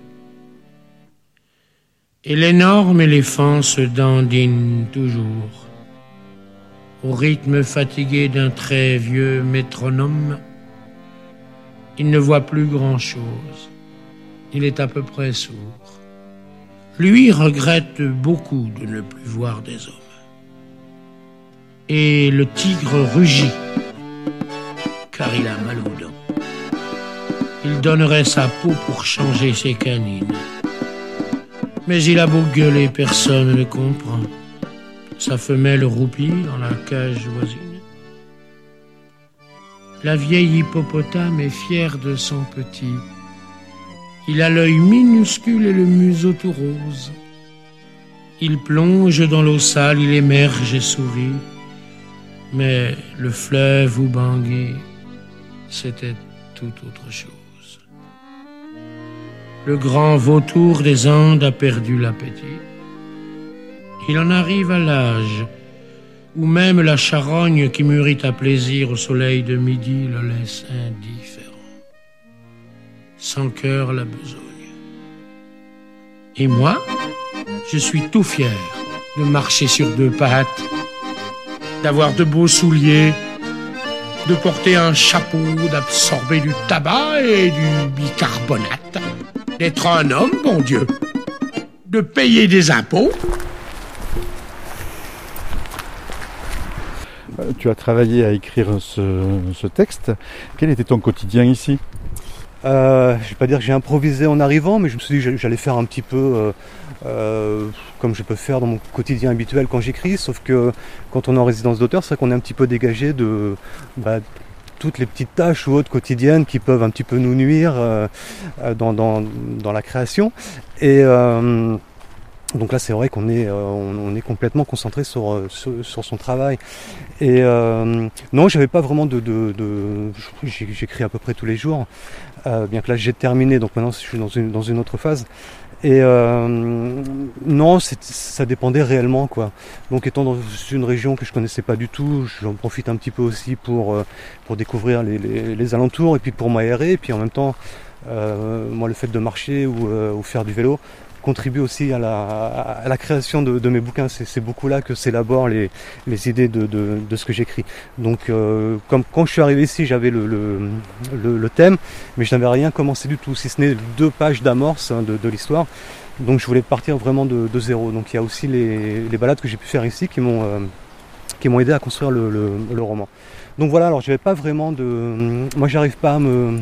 Et l'énorme éléphant se dandine toujours, au rythme fatigué d'un très vieux métronome. Il ne voit plus grand-chose, il est à peu près sourd. Lui regrette beaucoup de ne plus voir des hommes. Et le tigre rugit, car il a mal aux dents. Il donnerait sa peau pour changer ses canines. Mais il a beau gueuler, personne ne comprend. Sa femelle roupie dans la cage voisine. La vieille hippopotame est fière de son petit. Il a l'œil minuscule et le museau tout rose. Il plonge dans l'eau sale, il émerge et sourit. Mais le fleuve où Bangui, c'était tout autre chose. Le grand vautour des Andes a perdu l'appétit. Il en arrive à l'âge où même la charogne qui mûrit à plaisir au soleil de midi le laisse indifférent. Sans cœur la besogne. Et moi, je suis tout fier de marcher sur deux pattes, d'avoir de beaux souliers, de porter un chapeau, d'absorber du tabac et du bicarbonate, d'être un homme, bon Dieu, de payer des impôts. Tu as travaillé à écrire ce, ce texte. Quel était ton quotidien ici ? Euh, je vais pas dire que j'ai improvisé en arrivant, mais je me suis dit que j'allais faire un petit peu euh, euh, comme je peux faire dans mon quotidien habituel quand j'écris, sauf que quand on est en résidence d'auteur, c'est vrai qu'on est un petit peu dégagé de bah, toutes les petites tâches ou autres quotidiennes qui peuvent un petit peu nous nuire euh, dans, dans, dans la création. Et euh, donc là, c'est vrai qu'on est, euh, on, on est complètement concentré sur, sur, sur son travail. Et euh, non, j'avais pas vraiment de, de, de j'écris à peu près tous les jours. Euh, bien que là j'ai terminé, donc maintenant je suis dans une, dans une autre phase. Et euh, non, c'est, ça dépendait réellement, quoi. Donc étant dans une région que je connaissais pas du tout, j'en profite un petit peu aussi pour, euh, pour découvrir les, les, les alentours et puis pour m'aérer. Et puis en même temps, euh, moi le fait de marcher ou, euh, ou faire du vélo contribue aussi à la, à la création de, de mes bouquins. C'est, c'est beaucoup là que s'élaborent les, les idées de, de, de ce que j'écris. Donc euh, comme quand je suis arrivé ici, j'avais le, le, le, le thème, mais je n'avais rien commencé du tout, si ce n'est deux pages d'amorce hein, de, de l'histoire. Donc je voulais partir vraiment de, de zéro. Donc il y a aussi les, les balades que j'ai pu faire ici qui m'ont, euh, qui m'ont aidé à construire le, le, le roman. Donc voilà, alors j'avais pas vraiment de... Moi j'arrive pas à me...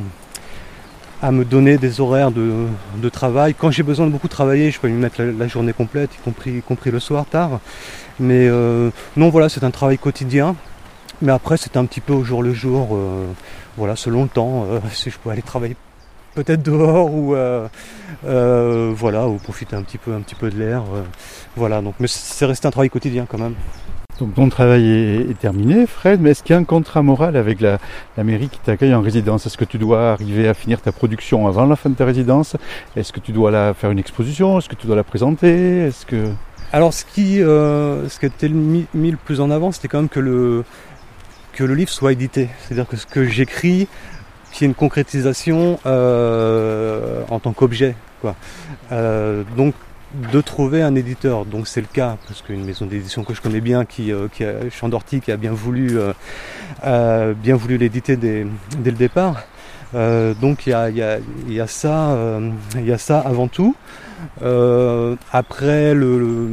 à me donner des horaires de, de travail. Quand j'ai besoin de beaucoup travailler, je peux lui mettre la, la journée complète, y compris, y compris le soir, tard. Mais euh, non, voilà, c'est un travail quotidien. Mais après, c'est un petit peu au jour le jour, euh, voilà, selon le temps. Euh, si je peux aller travailler peut-être dehors ou euh, euh, voilà, ou profiter un petit peu, un petit peu de l'air. Euh, voilà, donc, mais c'est resté un travail quotidien quand même. Donc ton travail est, est terminé, Fred, mais est-ce qu'il y a un contrat moral avec la, la mairie qui t'accueille en résidence ? Est-ce que tu dois arriver à finir ta production avant la fin de ta résidence ? Est-ce que tu dois la faire une exposition ? Est-ce que tu dois la présenter ? Est-ce que... Alors ce qui, euh, ce qui était mis, mis le plus en avant, c'était quand même que le, que le livre soit édité. C'est-à-dire que ce que j'écris, qu'il y ait une concrétisation euh, en tant qu'objet, quoi. Euh, donc de trouver un éditeur, donc c'est le cas parce qu'une maison d'édition que je connais bien, qui, euh, qui a Chandorty, qui a bien voulu, euh, euh, bien voulu l'éditer dès, dès le départ. Euh, donc il y a, y a, y a ça, euh, y a ça avant tout. Euh, après le, le,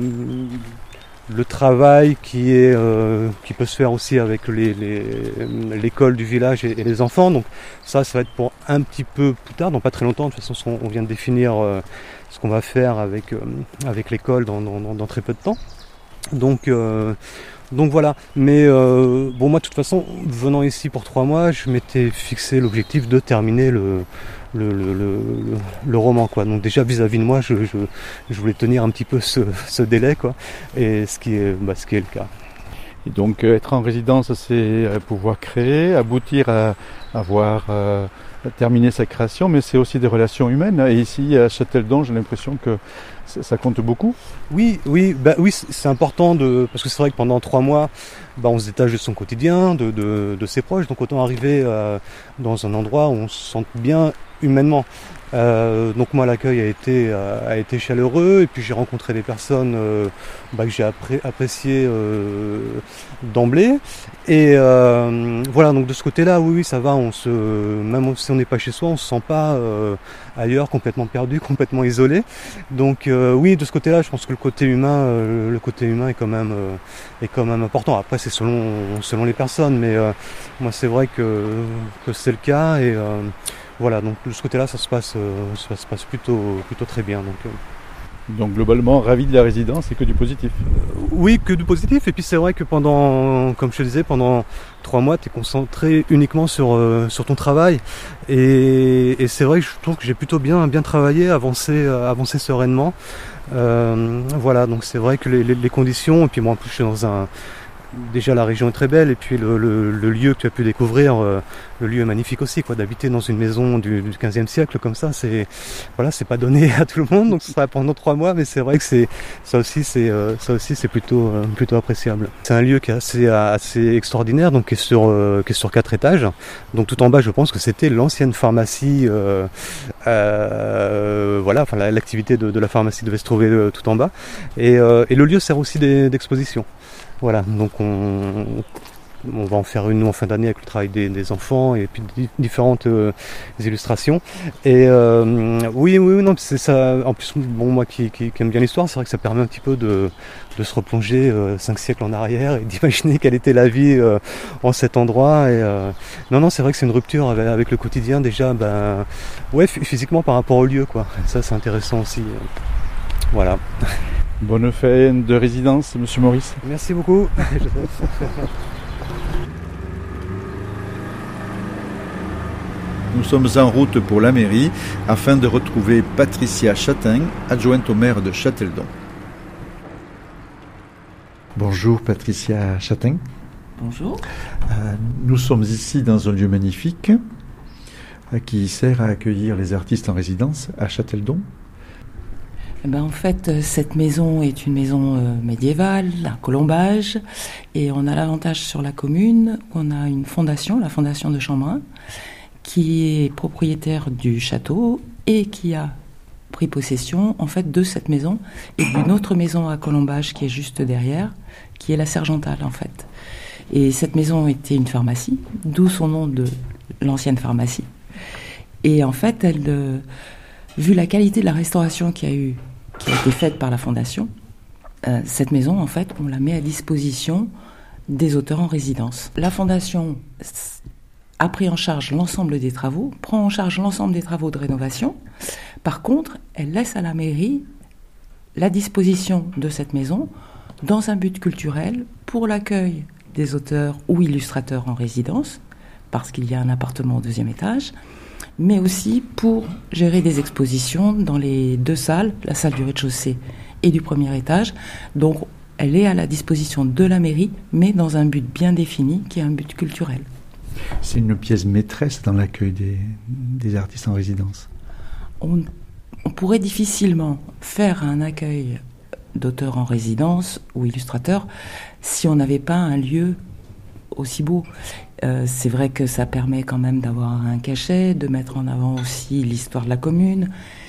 le travail qui est, euh, qui peut se faire aussi avec les, les, l'école du village et, et les enfants. Donc ça, ça va être pour un petit peu plus tard, dans pas très longtemps. De toute façon, on vient de définir euh, ce qu'on va faire avec, euh, avec l'école dans, dans, dans très peu de temps. Donc, euh, donc voilà. Mais euh, bon, moi, de toute façon, venant ici pour trois mois, je m'étais fixé l'objectif de terminer le, le, le, le, le roman, quoi. Donc déjà vis-à-vis de moi, je, je, je voulais tenir un petit peu ce, ce délai, quoi. Et ce qui est, bah, ce qui est le cas. Et donc euh, être en résidence, c'est euh, pouvoir créer, aboutir à avoir euh, terminé sa création, mais c'est aussi des relations humaines. Et ici à Châteldon, j'ai l'impression que ça compte beaucoup. Oui, oui, bah oui, c'est important de, parce que c'est vrai que pendant trois mois, bah on se détache de son quotidien, de, de, de ses proches, donc autant arriver euh, dans un endroit où on se sente bien humainement. Euh, donc moi l'accueil a été euh, a été chaleureux et puis j'ai rencontré des personnes euh, bah, que j'ai appré- appréciées euh, d'emblée et euh, voilà, donc de ce côté-là oui oui ça va, on se même si on n'est pas chez soi, on se sent pas euh, ailleurs, complètement perdu, complètement isolé. Donc euh, oui, de ce côté-là, je pense que le côté humain euh, le côté humain est quand même euh, est quand même important. Après c'est selon selon les personnes, mais euh, moi c'est vrai que que c'est le cas et euh, voilà, donc de ce côté-là, ça se passe, euh, ça se passe plutôt, plutôt très bien. Donc, euh... donc globalement, ravi de la résidence et que du positif. Euh, oui, que du positif. Et puis c'est vrai que pendant, comme je te disais, pendant trois mois, tu es concentré uniquement sur, euh, sur ton travail. Et, et c'est vrai que je trouve que j'ai plutôt bien, bien travaillé, avancé, euh, avancé sereinement. Euh, voilà, donc c'est vrai que les, les, les conditions, et puis moi en plus je suis dans un déjà la région est très belle et puis le, le, le lieu que tu as pu découvrir, euh, le lieu est magnifique aussi, quoi. D'habiter dans une maison du, du quinzième siècle comme ça, c'est voilà, c'est pas donné à tout le monde, donc ce sera pendant trois mois, mais c'est vrai que c'est ça aussi, c'est euh, ça aussi, c'est plutôt euh, plutôt appréciable. C'est un lieu qui est assez assez extraordinaire, donc qui est sur euh, qui est sur quatre étages. Donc tout en bas, je pense que c'était l'ancienne pharmacie. Euh, euh, voilà, enfin l'activité de, de la pharmacie devait se trouver euh, tout en bas, et, euh, et le lieu sert aussi d'exposition. Voilà, donc on, on va en faire une nous en fin d'année avec le travail des, des enfants et puis différentes euh, illustrations. Et euh, oui, oui, non, c'est ça. En plus, bon, moi qui, qui, qui aime bien l'histoire, c'est vrai que ça permet un petit peu de, de se replonger euh, cinq siècles en arrière et d'imaginer quelle était la vie euh, en cet endroit. Et euh, non, non, c'est vrai que c'est une rupture avec, avec le quotidien déjà, ben, ouais, physiquement par rapport au lieu, quoi. Ça, c'est intéressant aussi. Voilà. Bonne fin de résidence, Monsieur Maurice. Merci beaucoup. Nous sommes en route pour la mairie afin de retrouver Patricia Chatin, adjointe au maire de Châteldon. Bonjour Patricia Chatin. Bonjour. Euh, nous sommes ici dans un lieu magnifique euh, qui sert à accueillir les artistes en résidence à Châteldon. Eh ben, en fait, cette maison est une maison euh, médiévale, un colombage, et on a l'avantage sur la commune qu'on a une fondation, la fondation de Chambrun, qui est propriétaire du château et qui a pris possession en fait de cette maison et d'une autre maison à colombage qui est juste derrière, qui est la Sergentale en fait. Et cette maison était une pharmacie, d'où son nom de l'ancienne pharmacie. Et en fait, elle, euh, vu la qualité de la restauration qu'il y a eu, qui a été faite par la Fondation, euh, cette maison, en fait, on la met à disposition des auteurs en résidence. La Fondation a pris en charge l'ensemble des travaux, prend en charge l'ensemble des travaux de rénovation. Par contre, elle laisse à la mairie la disposition de cette maison dans un but culturel pour l'accueil des auteurs ou illustrateurs en résidence, parce qu'il y a un appartement au deuxième étage, mais aussi pour gérer des expositions dans les deux salles, la salle du rez-de-chaussée et du premier étage. Donc, elle est à la disposition de la mairie, mais dans un but bien défini, qui est un but culturel. C'est une pièce maîtresse dans l'accueil des, des artistes en résidence. On, on pourrait difficilement faire un accueil d'auteurs en résidence ou illustrateurs si on n'avait pas un lieu aussi beau. Euh, c'est vrai que ça permet quand même d'avoir un cachet, de mettre en avant aussi l'histoire de la commune.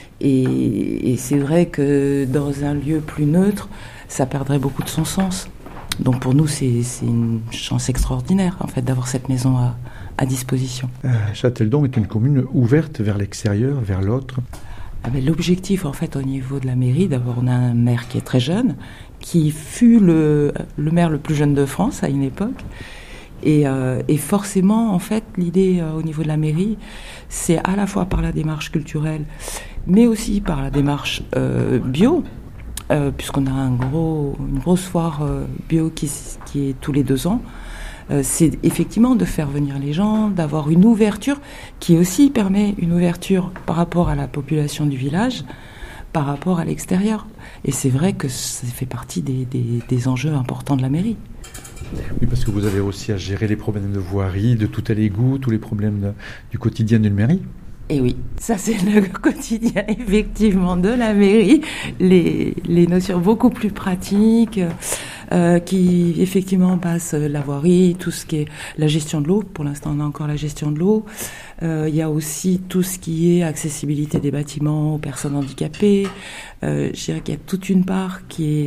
Et, et c'est vrai que dans un lieu plus neutre, ça perdrait beaucoup de son sens. Donc pour nous, c'est, c'est une chance extraordinaire en fait d'avoir cette maison à, à disposition. Euh, Châteldon est une commune ouverte vers l'extérieur, vers l'autre. Ah ben, l'objectif en fait au niveau de la mairie, d'abord on a un maire qui est très jeune, qui fut le, le maire le plus jeune de France à une époque. Et, euh, et forcément, en fait, l'idée euh, au niveau de la mairie, c'est à la fois par la démarche culturelle, mais aussi par la démarche euh, bio, euh, puisqu'on a un gros, une grosse foire euh, bio qui, qui est tous les deux ans. Euh, c'est effectivement de faire venir les gens, d'avoir une ouverture qui aussi permet une ouverture par rapport à la population du village, par rapport à l'extérieur. Et c'est vrai que ça fait partie des, des, des enjeux importants de la mairie. Oui, parce que vous avez aussi à gérer les problèmes de voirie, de tout à l'égout, tous les problèmes de, du quotidien d'une mairie. Et oui, ça c'est le quotidien effectivement de la mairie, les, les notions beaucoup plus pratiques euh, qui effectivement passent la voirie, tout ce qui est la gestion de l'eau, pour l'instant on a encore la gestion de l'eau, euh, il y a aussi tout ce qui est accessibilité des bâtiments aux personnes handicapées, euh, je dirais qu'il y a toute une part qui est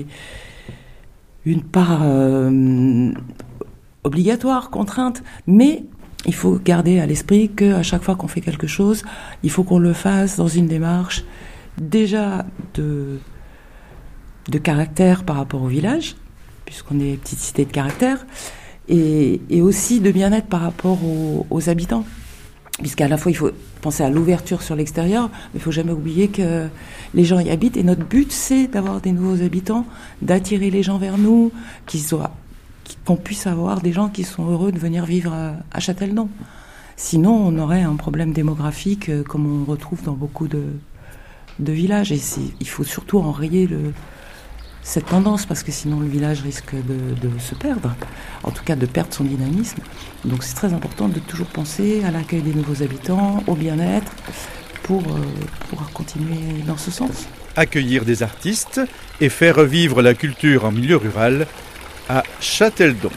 une part euh, obligatoire, contrainte, mais il faut garder à l'esprit qu'à chaque fois qu'on fait quelque chose, il faut qu'on le fasse dans une démarche déjà de, de caractère par rapport au village, puisqu'on est petite cité de caractère, et, et aussi de bien-être par rapport aux, aux habitants. Puisqu'à la fois, il faut penser à l'ouverture sur l'extérieur, mais il ne faut jamais oublier que les gens y habitent. Et notre but, c'est d'avoir des nouveaux habitants, d'attirer les gens vers nous, qu'ils soient, qu'on puisse avoir des gens qui sont heureux de venir vivre à, à Châteldon. Sinon, on aurait un problème démographique euh, comme on retrouve dans beaucoup de, de villages. Et c'est, il faut surtout enrayer le, cette tendance, parce que sinon le village risque de, de se perdre, en tout cas de perdre son dynamisme. Donc c'est très important de toujours penser à l'accueil des nouveaux habitants, au bien-être, pour euh, pouvoir continuer dans ce sens. Accueillir des artistes et faire vivre la culture en milieu rural à Châteldon.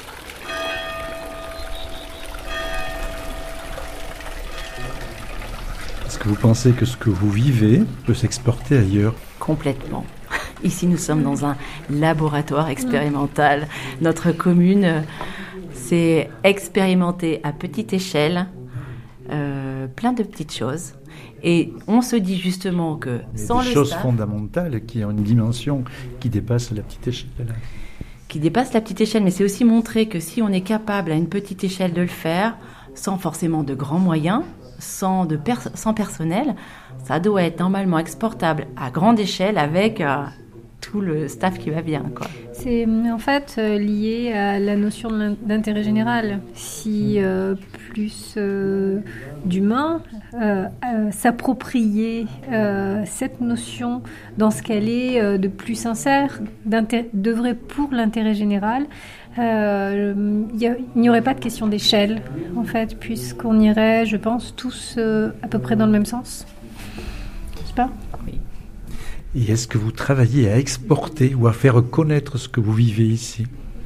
Est-ce que vous pensez que ce que vous vivez peut s'exporter ailleurs ? Complètement. Ici, nous sommes dans un laboratoire expérimental. Notre commune s'est expérimentée à petite échelle, euh, plein de petites choses. Et on se dit justement que sans le des choses staff, fondamentales qui ont une dimension qui dépasse la petite échelle. qui dépasse la petite échelle, mais c'est aussi montrer que si on est capable à une petite échelle de le faire, sans forcément de grands moyens, sans, de pers- sans personnel, ça doit être normalement exportable à grande échelle avec euh, tout le staff qui va bien, quoi. C'est en fait euh, lié à la notion de l'in- d'intérêt général. Si euh, plus euh, d'humains euh, euh, s'approprier euh, cette notion dans ce qu'elle est euh, de plus sincère, d'œuvrer pour l'intérêt général, euh, y a, il n'y aurait pas de question d'échelle, en fait, puisqu'on irait, je pense, tous euh, à peu près dans le même sens. Je sais pas. Oui. Et est-ce que vous travaillez à exporter ou à faire connaître ce que vous vivez ici ?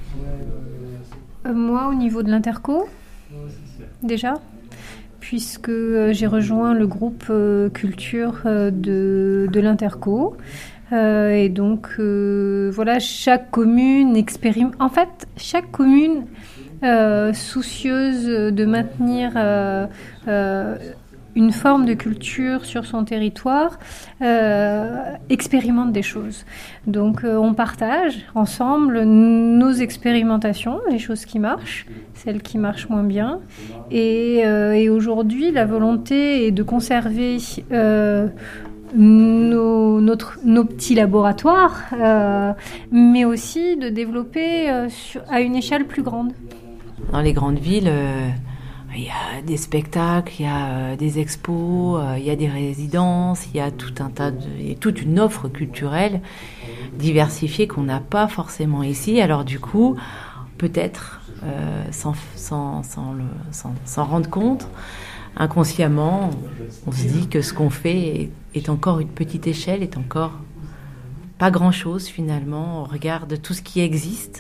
euh, Moi, au niveau de l'Interco, déjà, puisque euh, j'ai rejoint le groupe euh, culture euh, de, de l'Interco. Euh, et donc, euh, voilà, chaque commune expérimente... En fait, chaque commune euh, soucieuse de maintenir... Euh, euh, une forme de culture sur son territoire, euh, expérimente des choses. Donc euh, on partage ensemble nos expérimentations, les choses qui marchent, celles qui marchent moins bien. Et, euh, et aujourd'hui, la volonté est de conserver euh, nos, notre, nos petits laboratoires, euh, mais aussi de développer euh, sur, à une échelle plus grande. Dans les grandes villes... Euh... Il y a des spectacles, il y a des expos, il y a des résidences, il y a tout un tas de, il y a toute une offre culturelle diversifiée qu'on n'a pas forcément ici. Alors du coup, peut-être euh, sans, sans, sans, le, sans, sans rendre compte, inconsciemment, on se dit que ce qu'on fait est, est encore une petite échelle, est encore pas grand-chose finalement. On regarde tout ce qui existe,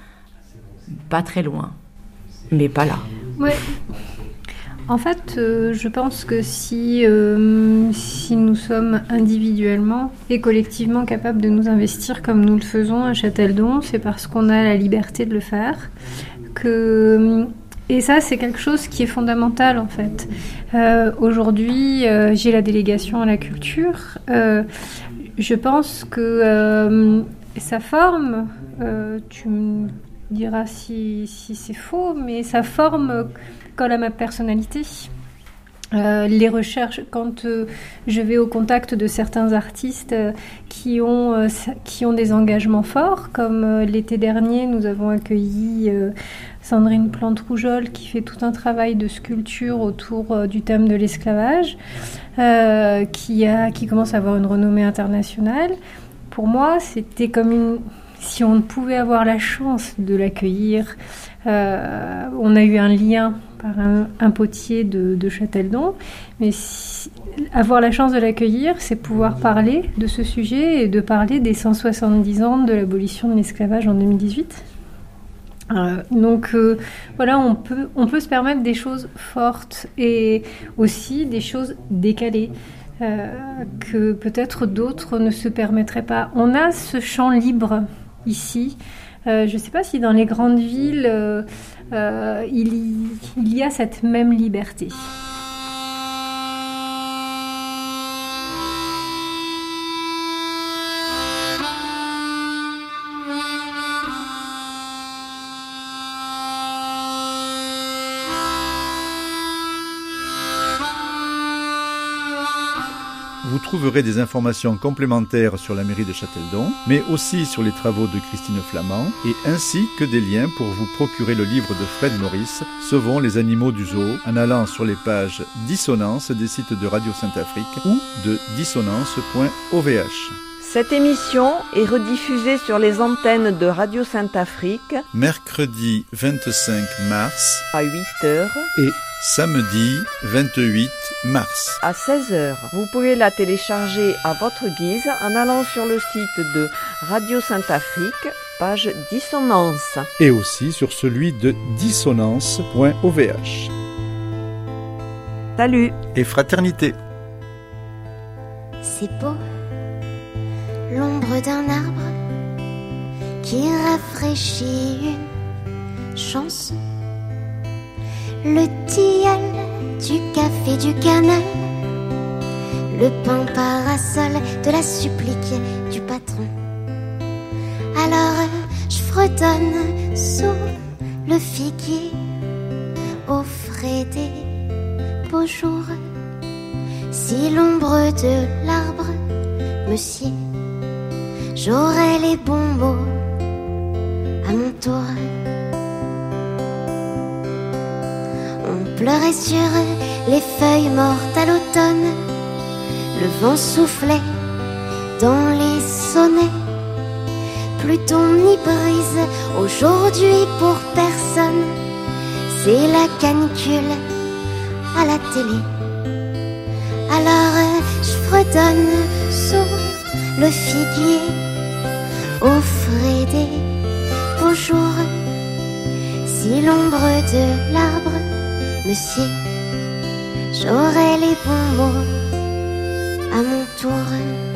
pas très loin, mais pas là. Ouais. En fait, euh, je pense que si, euh, si nous sommes individuellement et collectivement capables de nous investir comme nous le faisons à Châteldon, c'est parce qu'on a la liberté de le faire. Que, et ça, c'est quelque chose qui est fondamental, en fait. Euh, aujourd'hui, euh, j'ai la délégation à la culture. Euh, je pense que euh, sa forme, euh, tu me dira si, si c'est faux, mais sa forme colle à ma personnalité. Euh, les recherches, quand euh, je vais au contact de certains artistes euh, qui, ont, euh, qui ont des engagements forts, comme euh, l'été dernier, nous avons accueilli euh, Sandrine Plante-Rougeole qui fait tout un travail de sculpture autour euh, du thème de l'esclavage, euh, qui, a, qui commence à avoir une renommée internationale. Pour moi, c'était comme une... Si on pouvait avoir la chance de l'accueillir, euh, on a eu un lien par un, un potier de, de Châteldon, mais si, avoir la chance de l'accueillir, c'est pouvoir parler de ce sujet et de parler des cent soixante-dix ans de l'abolition de l'esclavage en deux mille dix-huit. Euh, donc euh, voilà, on peut, on peut se permettre des choses fortes et aussi des choses décalées. Euh, que peut-être d'autres ne se permettraient pas. On a ce champ libre ici. Euh, je ne sais pas si dans les grandes villes, euh, euh, il, y, il y a cette même liberté. Vous trouverez des informations complémentaires sur la mairie de Châteldon, mais aussi sur les travaux de Christine Flamand, et ainsi que des liens pour vous procurer le livre de Fred Maurice, Sauvons les animaux du zoo, en allant sur les pages Dissonance des sites de Radio Sainte-Afrique ou de dissonance point o v h. Cette émission est rediffusée sur les antennes de Radio Sainte-Afrique mercredi vingt-cinq mars à huit heures et samedi vingt-huit mars à seize heures. Vous pouvez la télécharger à votre guise en allant sur le site de Radio Sainte-Afrique, page Dissonance. Et aussi sur celui de dissonance point o v h. Salut et fraternité. C'est beau, l'ombre d'un arbre qui rafraîchit une chanson. Le tilleul, du café, du canal, le pain parasol de la supplique du patron. Alors je fredonne sous le figuier au frais des beaux jours. Si l'ombre de l'arbre me sied, j'aurai les bons mots à mon tour. On pleurait sur les feuilles mortes à l'automne, le vent soufflait dans les sonnets. Pluton ni brise aujourd'hui pour personne, c'est la canicule à la télé. Alors je fredonne sous le figuier au frais des beaux jours. Si l'ombre de l'arbre me sied, j'aurai les bons mots à mon tour.